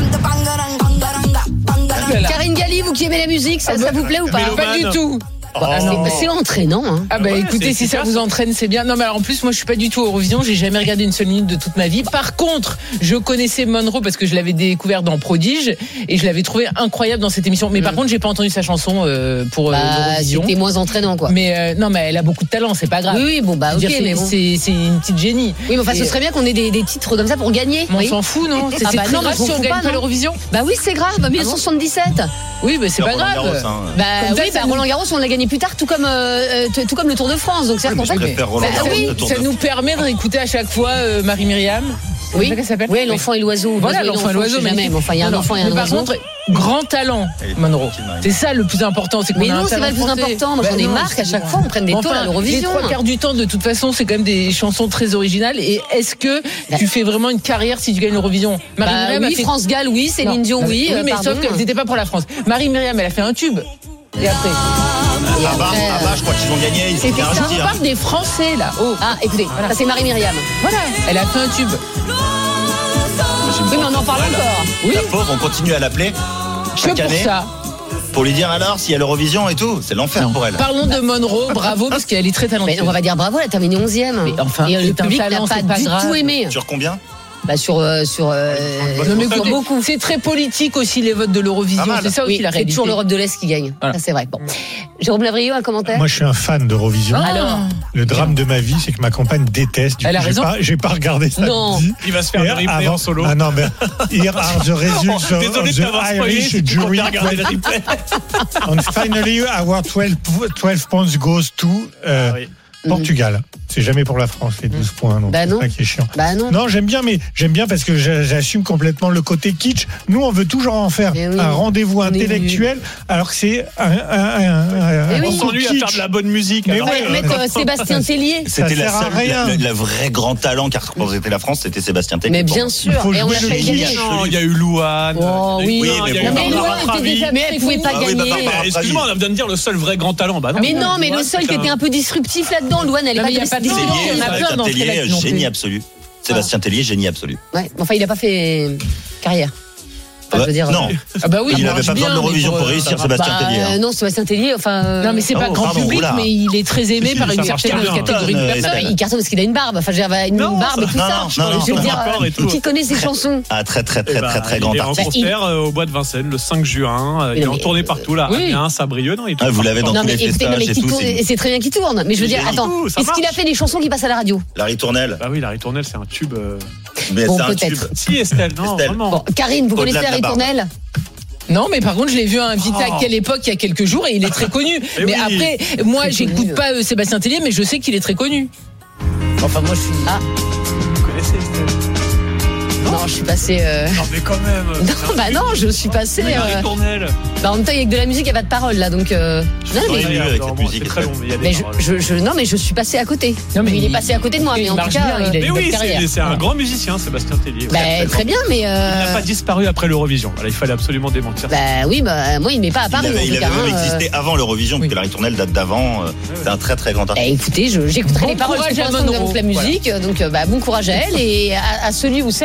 C: Karine Galli, vous qui aimez la musique, ça, ça vous plaît ou pas?
G: Mélomane.
I: Pas du tout.
C: Bah,
G: Oh.
C: c'est- C'est entraînant. Hein.
I: Ah bah
G: Ouais,
I: écoutez,
G: c'est
I: si ça
G: efficace.
I: vous entraîne, c'est bien. Non mais alors en plus moi je suis pas du tout Eurovision, j'ai jamais regardé une seule minute de toute ma vie. Par contre, je connaissais Monroe parce que je l'avais découvert dans Prodige et je l'avais trouvé incroyable dans cette émission. Mais par
C: Mm.
I: contre, j'ai pas entendu sa chanson euh, pour euh,
C: Bah,
I: l'Eurovision.
C: c'était moins entraînant, quoi.
I: Mais euh, non mais elle a beaucoup de talent, c'est pas grave.
C: Oui, oui, bon, bah,
I: Je veux
C: ok,
I: dire, c'est-
C: mais bon.
I: c'est c'est une petite génie.
C: Oui, mais enfin, ce
I: Et-
C: serait bien qu'on ait des, des titres comme ça pour gagner.
I: Mais on
C: oui.
I: s'en fout, non? C'est
C: Ah
I: c'est
C: bah
I: très
C: non, mais
I: grave
C: je m'en
I: si on
C: fous
I: gagne
C: pas,
I: pas
C: non.
I: l'Eurovision.
C: Bah oui, c'est grave, mille neuf cent soixante-dix-sept.
I: Oui, mais c'est pas
D: Roland
I: grave.
D: Garros, hein.
C: Bah
I: Comme ça,
C: oui,
I: ça
C: bah,
I: nous-
C: Roland Garros, on l'a gagné plus tard, tout comme, euh, tout, tout comme le Tour de France. Donc, c'est
D: Oui,
C: qu'en
D: mais
C: fait.
D: je préfère Roland
C: Bah,
D: Garros
C: oui,
D: que le Tour
I: Ça
D: de
I: nous permet de réécouter à chaque fois euh, Marie-Myriam.
C: Oui,
I: C'est ça qu'elle s'appelle
C: oui, l'enfant et l'oiseau.
I: Voilà,
C: L'oiseau
I: l'enfant et l'oiseau,
C: je sais jamais,
I: magnifique.
C: mais enfin, il y a un
I: Non,
C: enfant et
I: mais
C: un
I: par
C: oiseau.
I: contre, grand talent, Monroe. C'est ça le plus important, c'est qu'on
C: Mais
I: a un
C: non, c'est
I: talent
C: pas le plus
I: français.
C: important. Moi,
I: Bah
C: j'en ai
I: non,
C: marre qu'à
I: c'est-
C: chaque fois, on prenne des
I: Enfin,
C: tôles à l'Eurovision.
I: Les trois quarts du temps, de toute façon, c'est quand même des chansons très originales. Et est-ce que tu fais vraiment une carrière si tu gagnes l'Eurovision?
C: Bah
I: Marie-Myriam a
C: oui,
I: fait-
C: France Gall, oui, Céline
I: Non.
C: Dion, oui.
I: Oui,
C: euh,
I: mais
C: pardon.
I: sauf qu'elles n'étaient pas pour la France. Marie-Myriam, elle a fait un tube. Et après.
C: Et
D: Ah bah,
C: après,
D: ah bah, je crois qu'ils ont gagné, il faut
C: c'était
D: bien
C: ça.
I: Je
D: rajouter.
I: vous
D: hein.
I: parle des Français, là. Oh.
C: Ah, écoutez, ça c'est Marie-Myriam.
I: Voilà, elle a fait un tube.
C: Oui, mais on en parle encore.
I: Oui,
D: La pauvre, on continue à l'appeler
I: que
D: chaque
I: pour
D: année
I: ça.
D: pour lui dire alors s'il y a l'Eurovision et tout. C'est l'enfer pour elle.
I: Parlons de Monroe, bravo, parce qu'elle est très
C: Mais
I: talentueuse.
C: on va dire bravo, elle a terminé onzième.
I: Mais enfin,
C: et euh, le
I: c'est un
C: public n'a
I: talent,
C: pas,
I: c'est pas
C: du
I: grave.
C: tout aimé.
D: Sur combien?
C: Bah sur euh, sur euh,
I: Non, mais
C: sur
I: écoutez,
C: beaucoup.
I: c'est très politique aussi les votes de
D: Pas
I: l'Eurovision,
D: mal.
I: c'est ça aussi
C: Oui,
I: la
C: c'est
I: réalité.
C: toujours l'Europe de l'Est qui gagne.
I: Voilà.
C: Ça c'est vrai. Bon. Jérôme Lavrieux, un commentaire.
F: Moi, je suis un fan d'Eurovision.
I: Ah.
C: Alors,
F: Le drame de ma vie, c'est que ma compagne déteste. Du
I: Elle
F: coup,
I: a
F: j'ai
I: raison.
F: pas, j'ai pas regardé ça.
C: Non.
G: Il va se faire
F: Et
G: le replay
F: avant-
G: en solo.
F: Ah non, mais here are the results of,
G: Désolé
F: of
G: de t'avoir
F: the
G: spoilé,
F: Irish
G: si tu comptes
F: jury.
G: bien regarder le replay.
F: And finally, our twelve, twelve points goes to euh,
G: Ah oui.
F: Portugal. C'est jamais pour la France, les douze points. Donc
C: Bah
F: c'est
C: non.
F: ça qui est chiant.
C: bah non.
F: Non, j'aime bien, mais j'aime bien parce que j'a- j'assume complètement le côté kitsch. Nous, on veut toujours en faire
C: Mais oui.
F: un rendez-vous
C: On est
F: intellectuel, alors que c'est un, un, un,
C: Mais
F: un
C: oui.
G: On
F: coup
G: s'ennuie à
F: kitsch.
G: faire de la bonne musique.
F: Mais
G: alors,
F: ouais,
G: euh,
C: Allez, mettre euh, Sébastien Tellier.
D: C'était la
F: sert à
D: seule,
F: rien.
D: la- le, le vrai grand talent qui a représenté la France, c'était Sébastien Tellier.
C: Mais
D: pour
C: bien
D: moi.
C: sûr.
F: Il faut
C: Et on
F: jouer
C: l'a
F: le
C: fait
F: kitsch.
C: gagner.
G: Non, il y a eu Louane.
C: Oh, oui.
D: Oui,
G: il y a
D: mais
G: eu
D: bon.
C: Mais
G: Barbara
C: Louane était
G: Pravi.
C: déjà, mais elle pouvait pas
D: Ah oui,
C: gagner.
D: bah, Barbara
G: Mais Excuse-moi, on vient de dire le seul vrai grand talent. Bah non.
C: Mais non, mais le
G: Louane,
C: seul
G: c'est
C: qui était un peu disruptif là-dedans, Louane, elle est
I: Non,
C: pas
I: mais il y a pas de
C: disruptive.
I: Tellier,
D: Tellier,
I: il y en a plein
D: Sébastien
I: dans ce
D: Tellier,
I: cas-là qui l'ont
D: génie
I: fait.
D: absolu. Sébastien Tellier, génie absolu.
C: Ouais, enfin, il n'a pas fait carrière. Enfin, je veux dire,
D: non,
I: Ah bah oui,
D: il
I: ça
D: n'avait
I: marche
D: pas besoin
I: bien,
D: de l'Eurovision
I: mais
D: pour
I: euh,
D: réussir,
I: ça
D: Sébastien
C: Bah,
D: Tellier.
C: euh,
D: hein.
C: non, Sébastien Tellier, enfin. euh,
I: Non, mais c'est pas
D: Oh,
I: grand
D: pardon,
I: public,
D: oula.
I: mais il est très aimé
G: Si,
I: par
G: ça
I: une
G: marche
I: certaine
G: bien.
I: catégorie de
D: Euh,
I: personnes.
C: il cartonne parce qu'il a une barbe. Enfin, je veux dire, une
G: Non,
C: barbe et
G: ça-
C: tout
D: non,
C: ça.
D: non, non,
C: je veux
D: non,
C: dire,
G: non,
C: euh,
G: et tout.
C: qui connaît ses chansons?
D: Ah, très, très, très,
G: Eh ben,
D: très, très
G: il
D: grand
G: est en
D: artiste.
G: concert euh, au bois de Vincennes le cinq juin. euh,
C: Mais
G: Il est
C: non,
G: en
C: mais-
G: tournée partout là.
I: Oui.
G: Amiens, Saint-Brieuc. Non, il est
D: Ah, vous
G: tout
D: l'avez
G: partout.
D: dans
C: Non,
D: tous
C: mais
D: les
C: écoutez, non, mais
D: festages
C: qui
D: et tout.
C: tourne,
D: c'est-
C: et c'est très bien qu'il tourne. Mais je veux
G: Il
C: dire,
G: est
C: attends,
G: tout, ça
C: est-ce qu'il a
G: marche.
C: fait des chansons qui passent à la radio?
D: La ritournelle.
G: Bah oui, la ritournelle, c'est un tube. euh.
D: Mais
C: Bon,
D: c'est un
C: peut-être.
D: tube.
G: Si, Estelle, non,
D: Estelle.
G: vraiment.
C: Bon, Karine, vous
D: Au-delà
C: connaissez
D: de
C: la
D: la barbe.
C: ritournelle?
I: Non, mais par contre, je l'ai vu invité
G: Oh.
I: à quelle époque il y a quelques jours et il est très connu.
G: Mais
I: mais
G: oui.
I: après, moi,
C: Très
I: j'écoute
C: connu.
I: pas euh, Sébastien Tellier, mais je sais qu'il est très connu. Enfin, moi, je suis.
C: Ah,
G: Vous connaissez Estelle?
C: non, je suis passée. euh,
G: Non, mais quand même.
C: Non, bah non, je suis passée.
G: Mais la
C: euh,
G: ritournelle.
C: Bah, en même temps, avec de la musique, il n'y a pas de parole là, donc. euh, Non,
D: Oui,
C: mais,
D: oui, avec
G: Non,
D: cette
G: bon,
D: musique,
G: C'est très long, mais il y a des
C: mais je,
G: paroles.
C: je, je- non, mais je suis passée à côté.
I: Non, mais
C: il est
I: il-
C: passé à côté de moi,
I: il
C: mais en
I: marche
C: tout cas.
I: bien, il a
C: euh,
I: une
G: Mais
I: bonne
G: oui,
I: carrière.
G: c'est c'est un
I: Voilà.
G: grand musicien, Sébastien Tellier.
C: Bah, très bien, mais.
G: Il
C: euh,
G: n'a pas disparu après l'Eurovision. Voilà, il fallait absolument démentir.
C: Bah oui, bah moi, il n'est pas à
D: Il
C: Paris.
D: avait,
C: en
D: il
C: tout
D: avait
C: cas,
D: même
C: hein, euh.
D: existé avant l'Eurovision, parce que la ritournelle date d'avant. euh, C'est un très, très grand
C: Bah,
D: artiste.
C: écoutez, je- j'écouterai
I: Bon
C: les paroles
I: courage
C: qui
I: à
C: correspondent
I: Monroe.
C: avec la musique, donc euh, bah, bon courage à elle et à, à celui ou celle qui la remplace.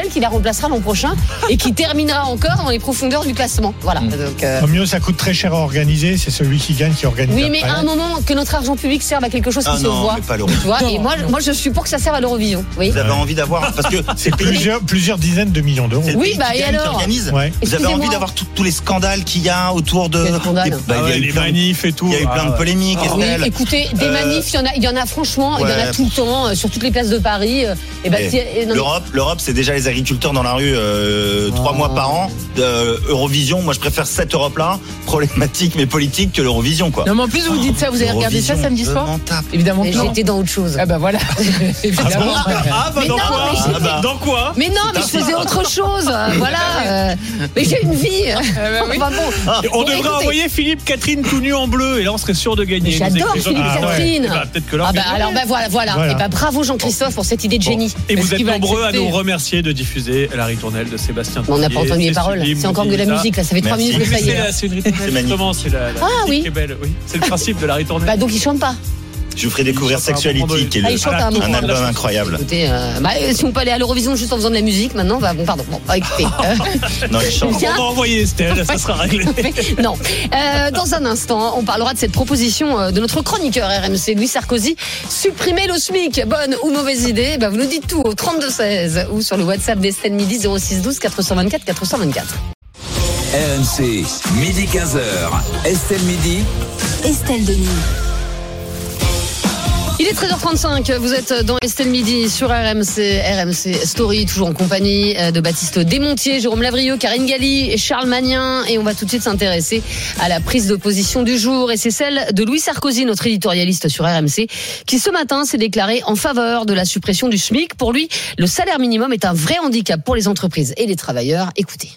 C: remplacera l'an prochain et qui terminera encore dans les profondeurs du classement. Voilà.
F: Mmh. Donc, euh... mieux, ça coûte très cher à organiser. C'est celui qui gagne qui organise.
C: Oui, mais à un moment que notre argent public serve à quelque chose qui
D: ah
C: se
D: non,
C: voit.
D: Mais pas l'Eurovision.
C: Tu vois, et moi, moi, je suis pour que ça serve à l'Eurovision. Oui.
D: Vous avez envie d'avoir parce que
F: c'est plusieurs, plusieurs dizaines de millions d'euros.
C: Oui, bah et alors
D: ouais. Vous avez envie d'avoir tous les scandales qu'il y a autour de.
C: Bah,
G: ah ouais, les manifs et tout.
D: Il y a eu plein
G: ah
D: de polémiques.
C: Ah, oui, écoutez, des euh... manifs, il y en a, il y en a franchement, ouais. il y en a tout le temps sur toutes les places de Paris. Et bah,
D: et L'Europe, l'Europe, c'est déjà les agriculteurs dans la rue euh, trois oh. mois par an. Euh, Eurovision, moi je préfère cette Europe-là, problématique mais politique, que l'Eurovision quoi.
I: Non mais en plus vous dites ça, vous avez regardé ça samedi soir? Évidemment que non.
C: J'étais dans autre chose.
I: Ah bah voilà.
G: Évidemment. Ah, bon ah bah dans, non, quoi ah bah. dans quoi
C: Mais non, mais je faisais autre chose. Voilà. Euh, mais j'ai une vie.
I: Ah bah oui.
C: Enfin, bon.
G: ah. On bon, devrait écoutez. envoyer Philippe Catherine tout nu en bleu et là on serait sûr de gagner.
C: J'adore Philippe
G: ah,
C: Catherine.
G: Ouais. Bah, peut-être que là.
C: Ah bah alors bah voilà, voilà. voilà. Et bah bravo Jean-Christophe pour cette idée de génie.
G: Et vous êtes nombreux à nous remercier de diffuser la ritournelle de Sébastien.
C: On n'a pas entendu les paroles. C'est encore de la musique là. Ça fait trois minutes que ça y est.
G: C'est une ritournelle. Justement, c'est la.
C: Ah oui.
G: C'est le principe de la ritournelle.
C: Bah donc ils chantent pas.
D: Je vous ferai découvrir Sexuality, qui est
C: ah,
D: le, un, un album incroyable.
C: Écoutez, euh, bah, si on peut aller à l'Eurovision juste en faisant de la musique maintenant, bah, bon, pardon, bon, bah, écoutez. Euh,
D: non, il chante.
G: On va envoyer Estelle, ça sera réglé.
C: Non. Euh, dans un instant, on parlera de cette proposition de notre chroniqueur R M C, Louis Sarkozy. Supprimer le SMIC, bonne ou mauvaise idée, bah, vous nous dites tout au trente-deux seize ou sur le WhatsApp d'Estelle Midi zéro six douze quatre cent vingt-quatre quatre cent vingt-quatre.
B: R M C, midi quinze heures. Estelle Midi.
A: Estelle Denis.
C: Il est treize heures trente-cinq, vous êtes dans Estelle Midi sur R M C, R M C Story, toujours en compagnie de Baptiste Desmontiers, Jérôme Lavrieux, Karine Galli et Charles Magnin. Et on va tout de suite s'intéresser à la prise de position du jour. Et c'est celle de Louis Sarkozy, notre éditorialiste sur R M C, qui ce matin s'est déclaré en faveur de la suppression du SMIC. Pour lui, le salaire minimum est un vrai handicap pour les entreprises et les travailleurs. Écoutez.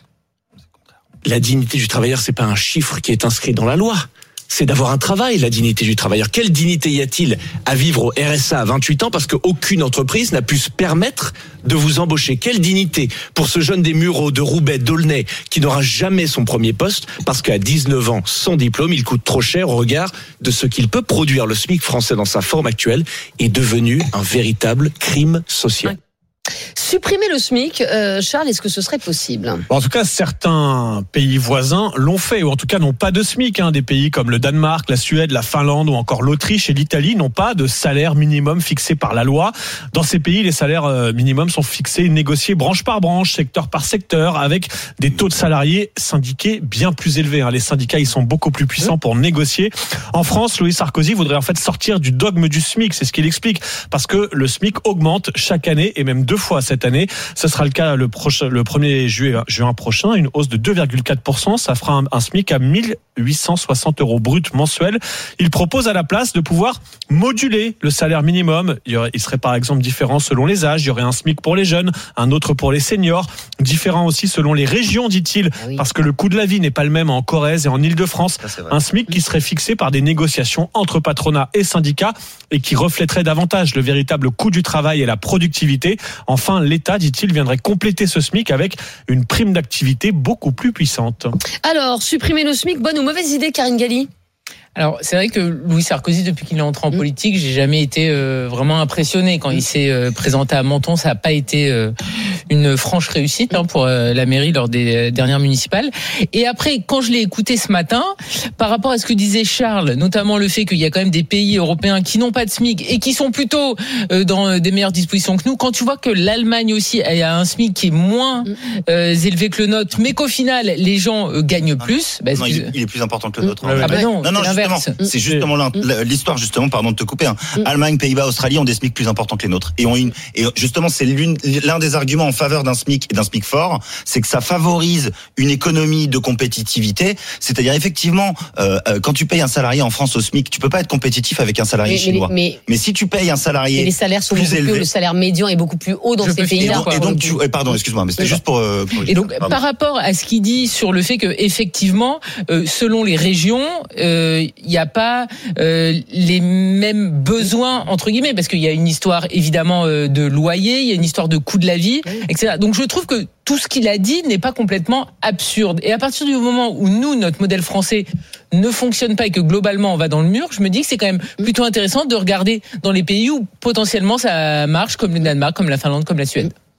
L: La dignité du travailleur, c'est pas un chiffre qui est inscrit dans la loi. C'est d'avoir un travail, la dignité du travailleur. Quelle dignité y a-t-il à vivre au R S A à vingt-huit ans parce qu'aucune entreprise n'a pu se permettre de vous embaucher? Quelle dignité pour ce jeune des Mureaux, de Roubaix, d'Aulnay, qui n'aura jamais son premier poste parce qu'à dix-neuf ans, sans diplôme, il coûte trop cher au regard de ce qu'il peut produire. Le SMIC français dans sa forme actuelle est devenu un véritable crime social.
C: Supprimer le SMIC, euh, Charles, est-ce que ce serait possible?
G: En tout cas, certains pays voisins l'ont fait, ou en tout cas n'ont pas de SMIC. Hein. Des pays comme le Danemark, la Suède, la Finlande ou encore l'Autriche et l'Italie n'ont pas de salaire minimum fixé par la loi. Dans ces pays, les salaires euh, minimums sont fixés, négociés branche par branche, secteur par secteur, avec des taux de salariés syndiqués bien plus élevés. Hein. Les syndicats, ils sont beaucoup plus puissants pour négocier. En France, Louis Sarkozy voudrait en fait sortir du dogme du SMIC, c'est ce qu'il explique, parce que le SMIC augmente chaque année et même deux fois cette année. Ce sera le cas le, prochain, le premier juin, juin prochain, une hausse de deux virgule quatre pour cent. Ça fera un, un SMIC à mille huit cent soixante euros brut mensuels. Il propose à la place de pouvoir moduler le salaire minimum. Il, y aurait, il serait par exemple différent selon les âges. Il y aurait un SMIC pour les jeunes, un autre pour les seniors. Différent aussi selon les régions, dit-il, ah oui. parce que le coût de la vie n'est pas le même en Corrèze et en Île-de-France. Un SMIC qui serait fixé par des négociations entre patronat et syndicats et qui reflèterait davantage le véritable coût du travail et la productivité. Enfin, l'État, dit-il, viendrait compléter ce SMIC avec une prime d'activité beaucoup plus puissante.
C: Alors, supprimer le SMIC, bonne ou mauvaise idée, Karine Galli?
I: Alors, c'est vrai que Louis Sarkozy, depuis qu'il est entré en mmh. politique, j'ai jamais été euh, vraiment impressionné. Quand mmh. il s'est euh, présenté à Menton, ça n'a pas été euh, une franche réussite hein, pour euh, la mairie lors des euh, dernières municipales. Et après, quand je l'ai écouté ce matin, par rapport à ce que disait Charles, notamment le fait qu'il y a quand même des pays européens qui n'ont pas de SMIC et qui sont plutôt euh, dans des meilleures dispositions que nous, quand tu vois que l'Allemagne aussi a un SMIC qui est moins euh, élevé que le nôtre, mais qu'au final, les gens euh, gagnent plus...
D: Bah, non, il, il est plus important que le nôtre.
I: Ah, ah bah non,
D: non, non c'est justement l'histoire justement, pardon de te couper. Hein. Mm. Allemagne, Pays-Bas, Australie ont des SMIC plus importants que les nôtres. Et, ont une, et justement, c'est l'une, l'un des arguments en faveur d'un SMIC et d'un SMIC fort, c'est que ça favorise une économie de compétitivité. C'est-à-dire effectivement, euh, quand tu payes un salarié en France au SMIC, tu peux pas être compétitif avec un salarié
C: mais,
D: chinois.
C: Mais, mais,
D: mais si tu payes un salarié,
C: mais les salaires sont
D: plus
C: beaucoup
D: élevé,
C: plus, le salaire médian est beaucoup plus haut dans ces pays-là.
D: Et donc, et donc tu, pardon, excuse-moi, mais c'était juste pour. Euh, pour
I: et donc, pardon. Par rapport à ce qu'il dit sur le fait que effectivement, euh, selon les régions, il euh, n'y a pas Euh, les mêmes besoins entre guillemets parce qu'il y a une histoire évidemment euh, de loyer, il y a une histoire de coût de la vie, et cetera. Donc je trouve que tout ce qu'il a dit n'est pas complètement absurde. Et à partir du moment où nous, notre modèle français ne fonctionne pas et que globalement on va dans le mur, je me dis que c'est quand même plutôt intéressant de regarder dans les pays où potentiellement ça marche, comme le Danemark, comme la Finlande, comme la Suède.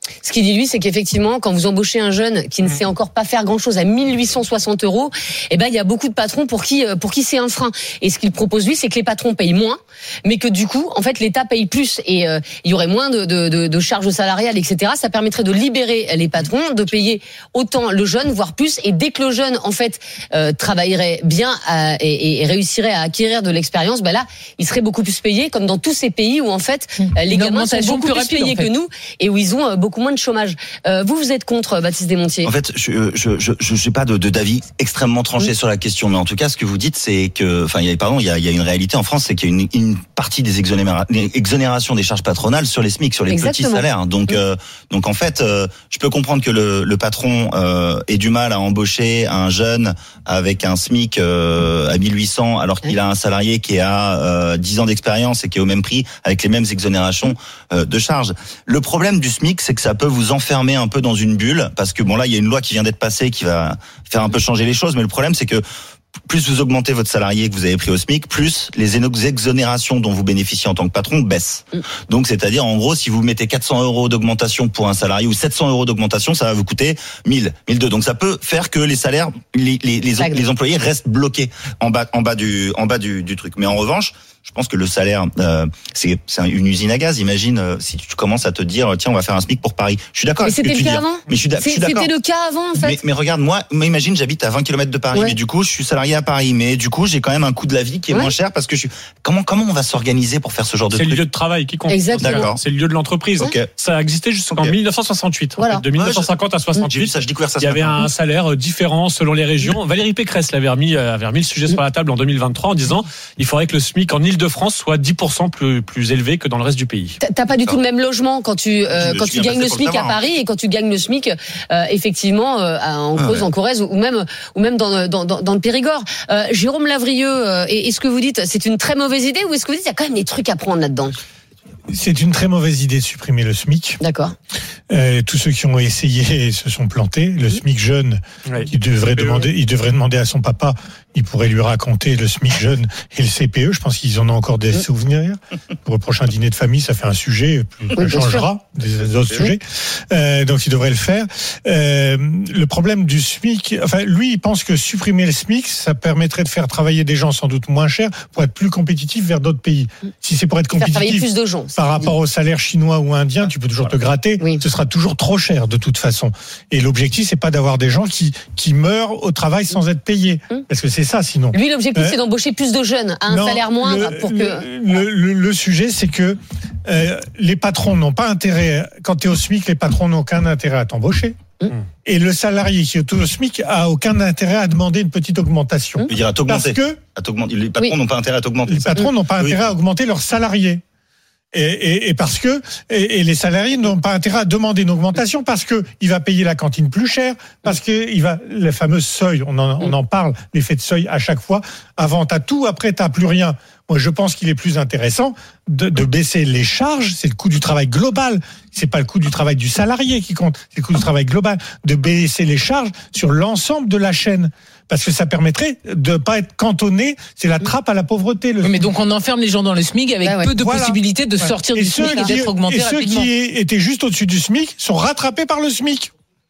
C: Ce qu'il dit lui, c'est qu'effectivement, quand vous embauchez un jeune qui ne sait encore pas faire grand-chose à mille huit cent soixante euros, eh ben il y a beaucoup de patrons pour qui pour qui c'est un frein. Et ce qu'il propose lui, c'est que les patrons payent moins, mais que du coup, en fait, l'État paye plus et euh, il y aurait moins de, de, de, de charges salariales, et cetera. Ça permettrait de libérer les patrons, de payer autant le jeune, voire plus. Et dès que le jeune, en fait, euh, travaillerait bien à, et, et réussirait à acquérir de l'expérience, ben là, il serait beaucoup plus payé, comme dans tous ces pays où en fait les gamins sont beaucoup plus, plus rapide, payés en fait. que nous et où ils ont beaucoup moins de chômage. Euh, vous, vous êtes contre, Baptiste Desmontiers?
D: En fait, je je je je n'ai pas de, de d'avis extrêmement tranché mmh. sur la question, mais en tout cas, ce que vous dites, c'est que, enfin, il y a pardon, il y a il y a une réalité en France, c'est qu'il y a une, une partie des exonéra- exonérations des charges patronales sur les SMIC, sur les Exactement. petits salaires. Donc mmh. euh, donc en fait, euh, je peux comprendre que le le patron euh, ait du mal à embaucher un jeune avec un SMIC euh, à mille huit cents alors qu'il mmh. a un salarié qui a euh, dix ans d'expérience et qui est au même prix avec les mêmes exonérations euh, de charges. Le problème du SMIC, c'est que ça peut vous enfermer un peu dans une bulle, parce que bon là, il y a une loi qui vient d'être passée qui va faire un peu changer les choses, mais le problème, c'est que plus vous augmentez votre salarié que vous avez pris au SMIC, plus les exonérations dont vous bénéficiez en tant que patron baissent. Mm. Donc, c'est-à-dire, en gros, si vous mettez quatre cents euros d'augmentation pour un salarié ou sept cents euros d'augmentation, ça va vous coûter mille, mille deux. Donc, ça peut faire que les salaires, les, les, les, les employés restent bloqués en bas, en bas du, en bas du, du truc. Mais en revanche, je pense que le salaire, euh, c'est, c'est une usine à gaz. Imagine euh, si tu commences à te dire, tiens, on va faire un SMIC pour Paris. Je suis d'accord.
C: Mais
D: avec
C: c'était
D: ce que
C: le
D: tu
C: cas
D: dis.
C: avant.
D: Mais je suis, da- je suis d'accord.
C: C'était le cas avant, en fait.
D: Mais, mais regarde, moi, moi, imagine, j'habite à vingt kilomètres de Paris, ouais. mais du coup, je suis salarié à Paris, mais du coup, j'ai quand même un coût de la vie qui est ouais. moins cher parce que je suis. Comment, comment on va s'organiser pour faire ce genre de
G: truc?
D: C'est
G: le lieu de travail qui compte.
C: Exactement.
D: D'accord.
G: C'est le lieu de l'entreprise. Okay. Ça a existé jusqu'en okay. mille neuf cent soixante-huit. Voilà. En fait, de mille neuf cent cinquante à soixante-huit.
D: Ça, je découvre ça.
G: Il y avait un salaire différent selon les régions. Valérie Pécresse l'avait remis, avait remis le sujet sur la table en deux mille vingt-trois en disant, il faudrait que le SMIC en Île-de-France soit dix pour cent plus, plus élevé que dans le reste du pays.
C: T'as pas du tout le même logement quand tu euh, quand tu gagnes le SMIC à Paris et quand tu gagnes le SMIC euh, effectivement euh, en Creuse, ah ouais. en Corrèze ou même ou même dans dans dans, dans le Périgord. Euh, Jérôme Lavrieux, euh, est-ce que vous dites c'est une très mauvaise idée ou est-ce que vous dites il y a quand même des trucs à prendre là-dedans?
F: C'est une très mauvaise idée de supprimer le SMIC.
C: D'accord.
F: Euh, tous ceux qui ont essayé se sont plantés. Le SMIC jeune, oui. il devrait demander, il devrait demander à son papa. Il pourrait lui raconter le SMIC jeune et le C P E. Je pense qu'ils en ont encore des souvenirs. Pour le prochain dîner de famille, ça fait un sujet. Ça oui, changera des autres oui. sujets. Euh, donc il devrait le faire. Euh, le problème du SMIC, enfin lui, il pense que supprimer le SMIC, ça permettrait de faire travailler des gens sans doute moins chers pour être plus compétitifs vers d'autres pays. Si c'est pour être compétitif.
C: Faire travailler plus de gens.
F: Par rapport au salaire chinois ou indien, tu peux toujours te gratter. Oui. Ce sera toujours trop cher de toute façon. Et l'objectif, c'est pas d'avoir des gens qui qui meurent au travail sans être payés, parce que c'est ça sinon.
C: Lui, l'objectif, euh, c'est d'embaucher plus de jeunes à un non, salaire moindre
F: le,
C: pour que.
F: Le, le, le sujet, c'est que euh, les patrons n'ont pas intérêt. Quand tu es au SMIC, les patrons n'ont aucun intérêt à t'embaucher. Mmh. Et le salarié qui est au SMIC a aucun intérêt à demander une petite augmentation.
D: Mmh. Je veux dire à t'augmenter.
F: Parce que
D: à t'augmenter. Les patrons oui. n'ont pas intérêt à t'augmenter.
F: Les patrons
D: mmh.
F: n'ont pas intérêt
D: oui.
F: à augmenter leurs salariés. Et, et, et parce que et, et les salariés n'ont pas intérêt à demander une augmentation parce que il va payer la cantine plus cher, parce que il va les fameuses seuils, on en, on en parle, l'effet de seuil à chaque fois. Avant t'as tout, après t'as plus rien. Moi je pense qu'il est plus intéressant de, de baisser les charges, c'est le coût du travail global, c'est pas le coût du travail du salarié qui compte, c'est le coût du travail global, de baisser les charges sur l'ensemble de la chaîne. Parce que ça permettrait de pas être cantonné, c'est la trappe à la pauvreté. Le
M: mais donc on enferme les gens dans le SMIC avec ah ouais. peu de voilà. possibilités de sortir et du SMIC et d'être augmentés rapidement.
F: Et ceux qui étaient juste au-dessus du SMIC sont rattrapés par le SMIC.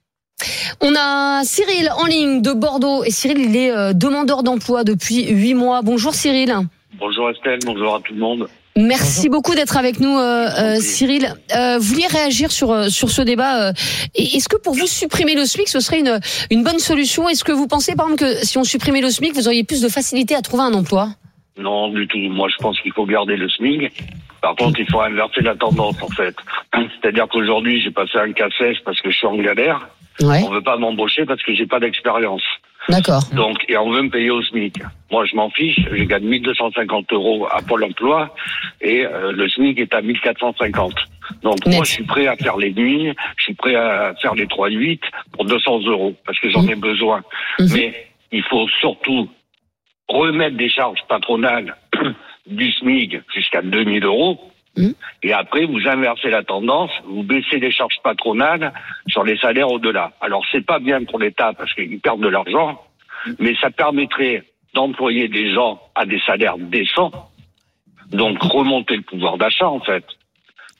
C: On a Cyril en ligne de Bordeaux. Et Cyril, il est euh, demandeur d'emploi depuis huit mois. Bonjour Cyril.
N: Bonjour Estelle, bonjour à tout le monde.
C: Merci beaucoup d'être avec nous, euh, euh, Cyril. Euh, vous vouliez réagir sur sur ce débat. Euh, est-ce que pour vous supprimer le SMIC, ce serait une une bonne solution? Est-ce que vous pensez, par exemple, que si on supprimait le SMIC, vous auriez plus de facilité à trouver un emploi?
N: Non, du tout. Moi, je pense qu'il faut garder le SMIC. Par contre, il faut inverser la tendance, en fait. C'est-à-dire qu'aujourd'hui, j'ai passé un C A C E S parce que je suis en galère. Ouais. On veut pas m'embaucher parce que j'ai pas d'expérience.
C: D'accord.
N: Donc, et on veut me payer au SMIC. Moi, je m'en fiche. Je gagne mille deux cent cinquante euros à Pôle emploi et euh, le SMIC est à mille quatre cent cinquante. Donc, Net. Moi, je suis prêt à faire les nuits. Je suis prêt à faire les trois huit pour deux cents euros parce que j'en mmh. ai besoin. Mmh. Mais il faut surtout remettre des charges patronales du SMIC jusqu'à deux mille euros. Mmh. Et après, vous inversez la tendance, vous baissez les charges patronales sur les salaires au-delà. Alors, c'est pas bien pour l'État parce qu'ils perdent de l'argent, mais ça permettrait d'employer des gens à des salaires décents, donc remonter le pouvoir d'achat, en fait.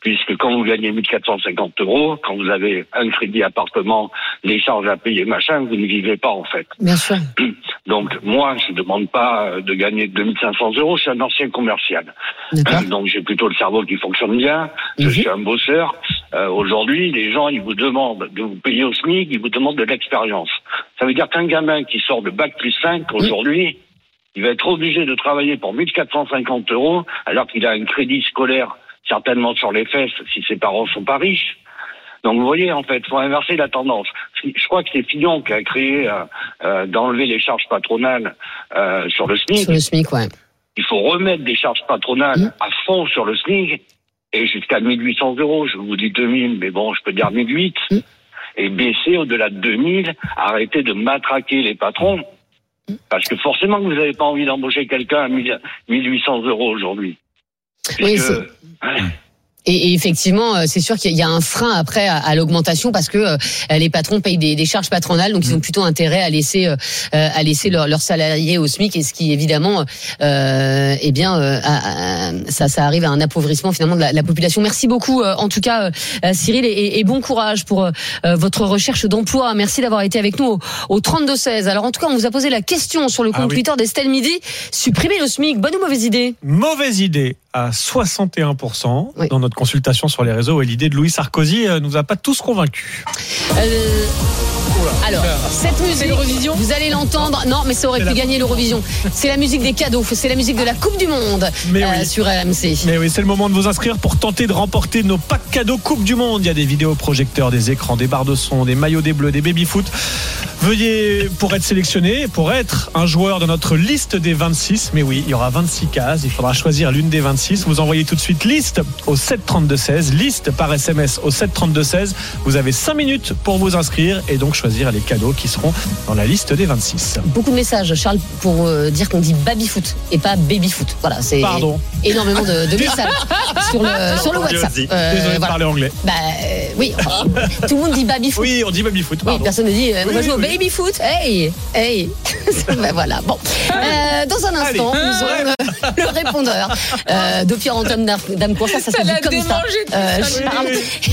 N: puisque quand vous gagnez mille quatre cent cinquante euros, quand vous avez un crédit appartement, les charges à payer, machin, vous ne vivez pas en fait.
C: Bien sûr.
N: Donc moi, je ne demande pas de gagner deux mille cinq cents euros, je suis un ancien commercial. Donc j'ai plutôt le cerveau qui fonctionne bien, je mmh. suis un bosseur. Euh, aujourd'hui, les gens, ils vous demandent de vous payer au SMIC, ils vous demandent de l'expérience. Ça veut dire qu'un gamin qui sort de bac plus cinq, aujourd'hui, mmh. il va être obligé de travailler pour mille quatre cent cinquante euros, alors qu'il a un crédit scolaire certainement sur les fesses si ses parents sont pas riches. Donc vous voyez, en fait, faut inverser la tendance. Je crois que c'est Fillon qui a créé euh, euh, d'enlever les charges patronales euh, sur le SMIC.
C: Sur le SMIC, ouais.
N: Il faut remettre des charges patronales mmh. à fond sur le SMIC et jusqu'à mille huit cents euros. Je vous dis deux mille, mais bon, je peux dire mille huit. Mmh. Et baisser au-delà de deux mille, arrêter de matraquer les patrons. Mmh. Parce que forcément que vous n'avez pas envie d'embaucher quelqu'un à mille huit cents euros aujourd'hui.
C: Oui, c'est... Ouais. Et, et effectivement, c'est sûr qu'il y a un frein après à, à l'augmentation parce que euh, les patrons payent des, des charges patronales, donc ils ont plutôt intérêt à laisser euh, à laisser leurs leur salariés au SMIC, et ce qui évidemment, euh, eh bien, euh, à, à, ça, ça arrive à un appauvrissement finalement de la, la population. Merci beaucoup, euh, en tout cas, euh, Cyril, et, et bon courage pour euh, votre recherche d'emploi. Merci d'avoir été avec nous au, au trente-deux seize. Alors en tout cas, on vous a posé la question sur le compte ah oui. Twitter d'Estelle Midi. Supprimer le SMIC, bonne ou mauvaise idée ?
G: Mauvaise idée à soixante et un pour cent
C: oui.
G: dans notre consultation sur les réseaux, et l'idée de Louis Sarkozy euh, nous a pas tous convaincus.
C: Euh... Alors, cette musique, l'Eurovision, vous allez l'entendre. Non, mais ça aurait c'est pu la... gagner l'Eurovision. C'est la musique des cadeaux, c'est la musique de la Coupe du Monde
G: mais
C: euh,
G: oui.
C: sur R M C.
G: Mais oui, c'est le moment de vous inscrire pour tenter de remporter nos packs cadeaux Coupe du Monde. Il y a des vidéoprojecteurs, des écrans, des barres de son, des maillots des Bleus, des baby-foot. Veuillez, pour être sélectionné, pour être un joueur de notre liste des vingt-six, mais oui, il y aura vingt-six cases, il faudra choisir l'une des vingt-six. Vous envoyez tout de suite liste au sept trente-deux seize, liste par S M S au sept trente-deux seize. Vous avez cinq minutes pour vous inscrire et donc choisir les cadeaux qui seront dans la liste des vingt-six.
C: Beaucoup de messages, Charles, pour euh, dire qu'on dit baby-foot et pas baby-foot. Voilà, c'est
G: Pardon.
C: énormément de, de messages sur le, sur le WhatsApp.
G: Euh, Désolé de voilà. parler anglais.
C: Bah, euh, oui, enfin, tout le monde dit baby-foot.
G: Oui, on dit baby-foot.
C: Oui, personne ne dit euh, on
G: oui,
C: va jouer au
G: oui.
C: baby-foot. Hey, hey. Ben voilà, bon. Euh, dans un instant, Allez. nous aurons le, le répondeur euh, de Pierre-Antoine Damecourt. Ça, ça, ça se dit comme ça. Euh, Charles.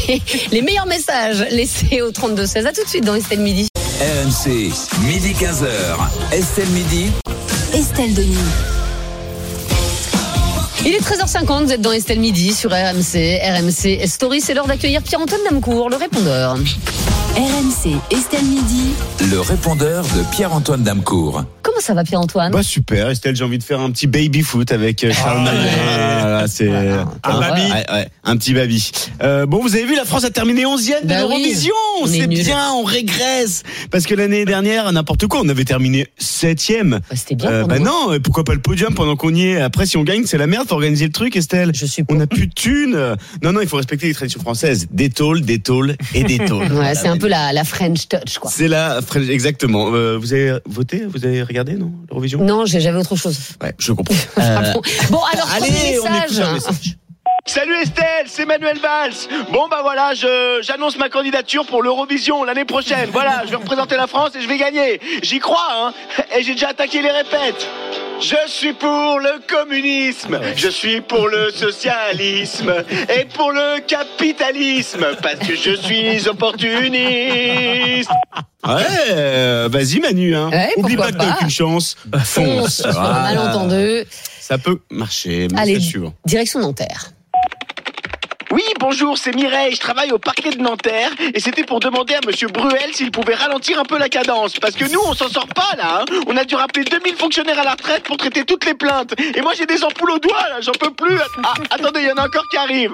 C: Les meilleurs messages laissés au trente-deux seize. À tout de suite dans Estelle Midi.
B: R M C, midi quinze heures. Estelle Midi.
A: Estelle Denis.
C: Il est treize heures cinquante, vous êtes dans Estelle Midi sur R M C, R M C Story. C'est l'heure d'accueillir Pierre-Antoine Damecourt, le répondeur.
A: R M C Estelle Midi.
B: Le répondeur de Pierre-Antoine Damecourt.
C: Comment ça va, Pierre-Antoine ?
E: Bah super, Estelle, j'ai envie de faire un petit baby foot avec Charles Manet. Ah, voilà, c'est
C: voilà.
E: un,
G: un baby.
E: Ouais, ouais, un petit baby. Euh, bon, vous avez vu, la France a terminé onzième
C: bah
E: de l'Eurovision.
C: Oui,
E: c'est bien, on régresse. Parce que l'année dernière, n'importe quoi, on avait terminé septième.
C: Bah, c'était bien.
E: Euh, bah non, pourquoi pas le podium pendant qu'on y est ? Après, si on gagne, c'est la merde. Faut organiser le truc, Estelle.
C: Je suis.
E: On n'a plus de thunes. Non, non, il faut respecter les traditions françaises. Des tôles, des tôles et des tôles.
C: Ouais,
E: voilà,
C: c'est un peu la, la French touch, quoi.
E: C'est la French, exactement. Euh, vous avez voté ? Vous avez regardé, non, l'Eurovision ?
C: Non, j'avais autre chose.
E: Ouais, je comprends.
C: Euh... bon, alors,
E: allez,
C: on message.
E: un message.
O: Salut Estelle, c'est Manuel Valls. Bon bah voilà, je j'annonce ma candidature pour l'Eurovision l'année prochaine. Voilà, je vais représenter la France et je vais gagner. J'y crois, hein. Et j'ai déjà attaqué les répètes. Je suis pour le communisme, je suis pour le socialisme et pour le capitalisme parce que je suis opportuniste.
E: Ouais, euh, vas-y Manu, hein.
C: Ouais,
E: oublie pas,
C: pas
E: que t'as aucune chance.
C: Fonce, sur un malentendu.
E: Ça peut marcher.
C: Allez,
E: suivant.
C: Direction Nanterre.
O: Oui, bonjour, c'est Mireille, je travaille au parquet de Nanterre et c'était pour demander à monsieur Bruel s'il pouvait ralentir un peu la cadence parce que nous, on s'en sort pas là, hein. On a dû rappeler deux mille fonctionnaires à la retraite pour traiter toutes les plaintes et moi j'ai des ampoules au doigt là, j'en peux plus. Ah, attendez, il y en a encore qui arrivent.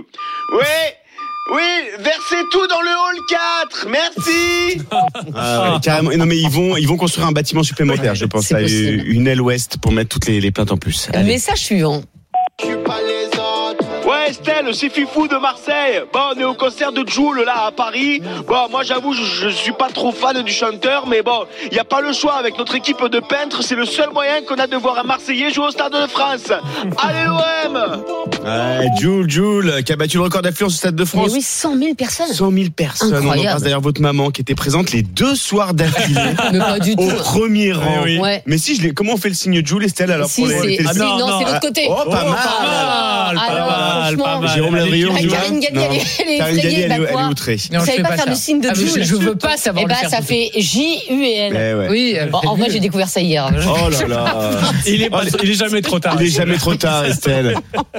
O: Oui, oui, versez tout dans le hall quatre, merci.
E: Ah, ouais, carrément. Non mais ils vont, ils vont construire un bâtiment supplémentaire, je pense, à une aile ouest pour mettre toutes les, les plaintes en plus.
C: Allez. Message suivant.
O: Je suis pas les autres. Ouais Estelle, c'est Fifou de Marseille. Bon, on est au concert de Jul là à Paris. Bon, moi j'avoue, je, je suis pas trop fan du chanteur, mais bon, y a pas le choix avec notre équipe de peintres. C'est le seul moyen qu'on a de voir un Marseillais jouer au Stade de France. Allez l'O M.
E: Ouais, Jul, Jul, qui a battu le record d'affluence au Stade de France.
C: Mais oui, cent mille personnes.
E: cent mille personnes.
C: Incroyable.
E: On embrasse d'ailleurs votre maman qui était présente les deux soirs d'affilée.
C: Mais pas du tout.
E: Au premier rang.
G: Oui, oui.
C: Ouais.
E: Mais si je l'ai, comment on fait le signe Jul, Estelle alors
C: si,
E: pour les,
C: c'est,
E: les
C: si,
E: ah,
C: non, non, c'est l'autre côté.
E: Oh, pas
G: Oh,
E: mal.
G: Pas mal,
C: Alors,
G: pas mal,
C: franchement.
E: Jérôme Lavrieux,
C: Karine Galli, elle est effrayée. Bah quoi? Vous savez pas faire le signe de Joule?
M: Je veux pas savoir.
C: Eh ben, ça fait J U E L.
M: Oui.
C: En vrai, j'ai découvert ça hier.
E: Oh là là.
G: Il est, pas, il est jamais trop tard.
E: Il est jamais trop tard, Estelle.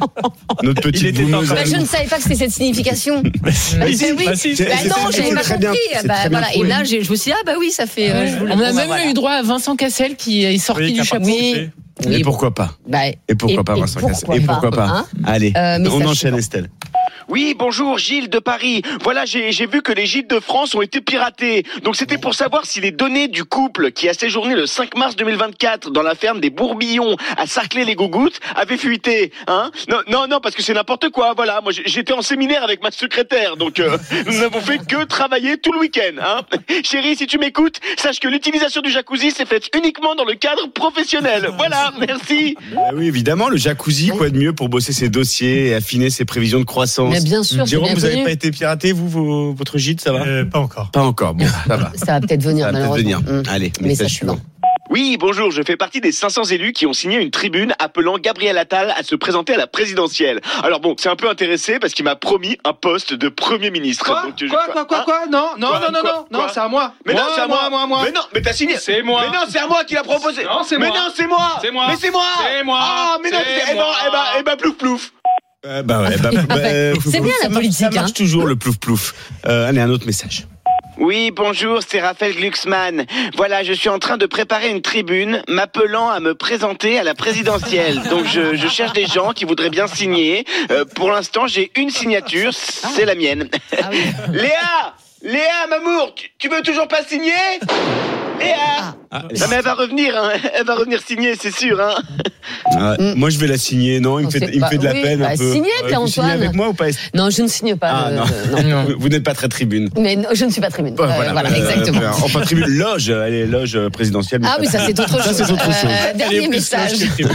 E: Notre petite boumeuse.
C: Bah, je ne savais pas que c'était cette signification. Bah,
G: oui,
C: oui.
G: Bah, si,
C: bah non, j'avais pas compris. Bah, voilà. Et là, je me suis dit, ah bah oui, ça fait.
M: Ouais. Euh, on a même voilà. eu droit à Vincent Cassel qui est sorti oui, du chapeau.
C: Oui.
E: Et pourquoi pas bah, Et pourquoi et, pas Vincent Cassel Et pourquoi pas, pas hein Allez, euh, on enchaîne Estelle.
O: Oui, bonjour, Gilles de Paris. Voilà, j'ai, j'ai vu que les gîtes de France ont été piratés. Donc c'était pour savoir si les données du couple qui a séjourné le cinq mars deux mille vingt-quatre dans la ferme des Bourbillons à Sarclay-les-Gougouttes avaient fuité. Hein non, non, non, parce que c'est n'importe quoi. Voilà, moi j'étais en séminaire avec ma secrétaire, donc euh, nous n'avons fait que travailler tout le week-end. Hein Chérie, si tu m'écoutes, sache que l'utilisation du jacuzzi s'est faite uniquement dans le cadre professionnel. Voilà, merci.
E: Bah oui, évidemment, le jacuzzi, quoi de mieux pour bosser ses dossiers et affiner ses prévisions de croissance.
C: Mais bien sûr,
E: Jérôme,
C: bien
E: vous n'avez pas été piraté, vous, vos, votre gîte, ça va
F: euh, Pas encore.
E: Pas encore, bon, ça va.
C: Ça va peut-être venir,
E: ça va
C: malheureusement.
E: Peut-être venir. Mmh. Allez, message suivant.
O: Oui, bonjour, je fais partie des cinq cents élus qui ont signé une tribune appelant Gabriel Attal à se présenter à la présidentielle. Alors bon, c'est un peu intéressé parce qu'il m'a promis un poste de Premier ministre.
P: Quoi,
O: Donc, je...
P: quoi, quoi, quoi, quoi, hein Non, non, quoi, non, non, quoi, non, quoi non, c'est à moi.
O: Mais
P: moi,
O: non, c'est à moi, moi, moi. Mais non, mais t'as signé.
P: C'est moi.
O: Mais non, c'est à moi qui l'a proposé.
P: Non, c'est moi.
O: Mais non, c'est moi.
P: C'est moi.
O: Mais c'est moi.
P: C'est moi.
O: Ah, mais non, eh ben, eh ben, eh ben, plouf, plouf.
E: Euh, bah ouais, bah, bah, euh,
C: c'est bien la politique.
E: Ça marche
C: hein.
E: toujours le plouf plouf. Euh, allez, un autre message.
O: Oui, bonjour, c'est Raphaël Glucksmann. Voilà, je suis en train de préparer une tribune m'appelant à me présenter à la présidentielle. Donc je, je cherche des gens qui voudraient bien signer. Euh, pour l'instant, j'ai une signature, c'est la mienne. Ah oui. Léa Léa, Mamour, tu, tu veux toujours pas signer Léa ah. Ah, non mais elle va revenir, hein. Elle va revenir signer, c'est sûr. Hein.
E: Ah, mm. Moi je vais la signer, non, il me fait, il me fait de la
C: oui,
E: peine
C: bah,
E: un peu.
C: Signer,
E: euh,
C: Pierre-Antoine.
E: Vous signez avec moi ou pas?
C: Non, je ne signe pas.
E: Ah,
C: le,
E: non.
C: non. non.
E: Vous, vous n'êtes pas très tribune.
C: Mais non, je ne suis pas tribune.
E: Bon, euh, voilà,
C: voilà
E: euh,
C: exactement.
E: Euh, enfin tribune, loge, allez, loge présidentielle.
C: Ah oui, ça c'est autre chose.
E: Ça c'est autre chose.
C: Euh, dernier message.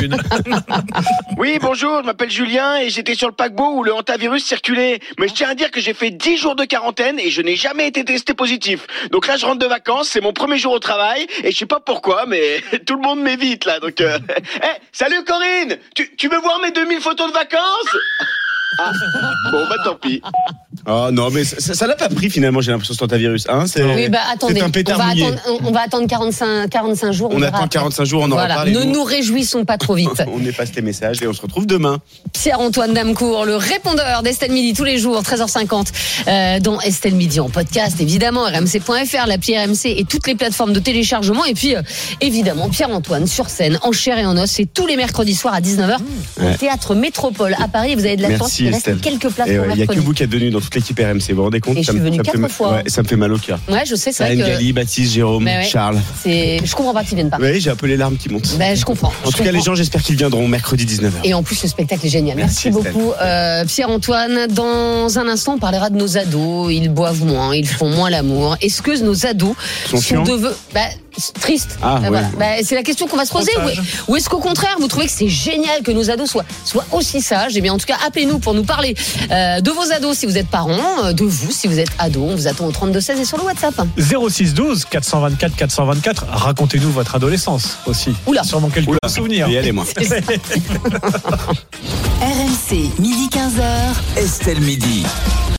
O: Oui, bonjour, je m'appelle Julien et j'étais sur le paquebot où le hantavirus circulait. Mais je tiens à dire que j'ai fait dix jours de quarantaine et je n'ai jamais été testé positif. Donc là, je rentre de vacances, c'est mon premier jour au travail et je sais pas pourquoi, mais tout le monde m'évite là. Donc, euh... hey, salut Corinne, tu, tu veux voir mes deux mille photos de vacances? Ah, bon, bah tant pis.
E: Oh non, mais ça, ça l'a pas pris finalement, j'ai l'impression, ce hantavirus. Hein, c'est,
C: oui, bah attendez,
E: c'est un pétard
C: on, va
E: mouillé.
C: attendre, on, on va attendre quarante-cinq, quarante-cinq jours.
E: On, on attend quarante-cinq jours, on en
C: voilà.
E: reparle.
C: Ne nous réjouissons pas trop vite.
E: On efface tes messages et on se retrouve demain.
C: Pierre-Antoine Damecourt, le répondeur d'Estelle Midi tous les jours, treize heures cinquante, euh, dans Estelle Midi en podcast, évidemment, R M C point F R, l'appli R M C et toutes les plateformes de téléchargement. Et puis, euh, évidemment, Pierre-Antoine sur scène, en chair et en os, c'est tous les mercredis soirs à dix-neuf heures mmh. ouais. au Théâtre Métropole à Paris. Vous avez de la chance, il reste quelques places.
E: Il ouais, n'y a que vous qui êtes venu dans toute l'équipe R M C, vous vous rendez compte?
C: Et
E: ça
C: je suis venu quatre
E: me,
C: fois.
E: Ouais, ça me fait mal au cœur.
C: Ouais, je sais, c'est vrai
E: que...
C: Gali,
E: Baptiste, Jérôme, ouais, Charles.
C: C'est... Je comprends pas qu'ils viennent pas.
E: Oui, j'ai un peu les larmes qui montent.
C: Ben, je comprends.
E: En
C: je
E: tout
C: comprends.
E: cas, les gens, j'espère qu'ils viendront mercredi dix-neuf heures.
C: Et en plus, le spectacle est génial. Merci, Merci beaucoup, euh, Pierre-Antoine. Dans un instant, on parlera de nos ados. Ils boivent moins, ils font moins l'amour. Est-ce que nos ados sont, sont devenus... Bah, triste.
E: Ah,
C: ben
E: ouais.
C: voilà. ben, c'est la question qu'on va se poser. Ou, ou est-ce qu'au contraire, vous trouvez que c'est génial que nos ados soient, soient aussi sages? Eh bien, en tout cas, appelez-nous pour nous parler euh, de vos ados si vous êtes parents, de vous si vous êtes ados. On vous attend au trente-deux seize et sur le WhatsApp.
G: zéro six douze quatre cent vingt-quatre quatre cent vingt-quatre. Racontez-nous votre adolescence aussi.
C: Oula.
G: Sûrement quelques
E: Oula.
G: souvenirs.
E: Et allez, moi.
A: R M C, midi quinze heures.
B: Estelle Midi.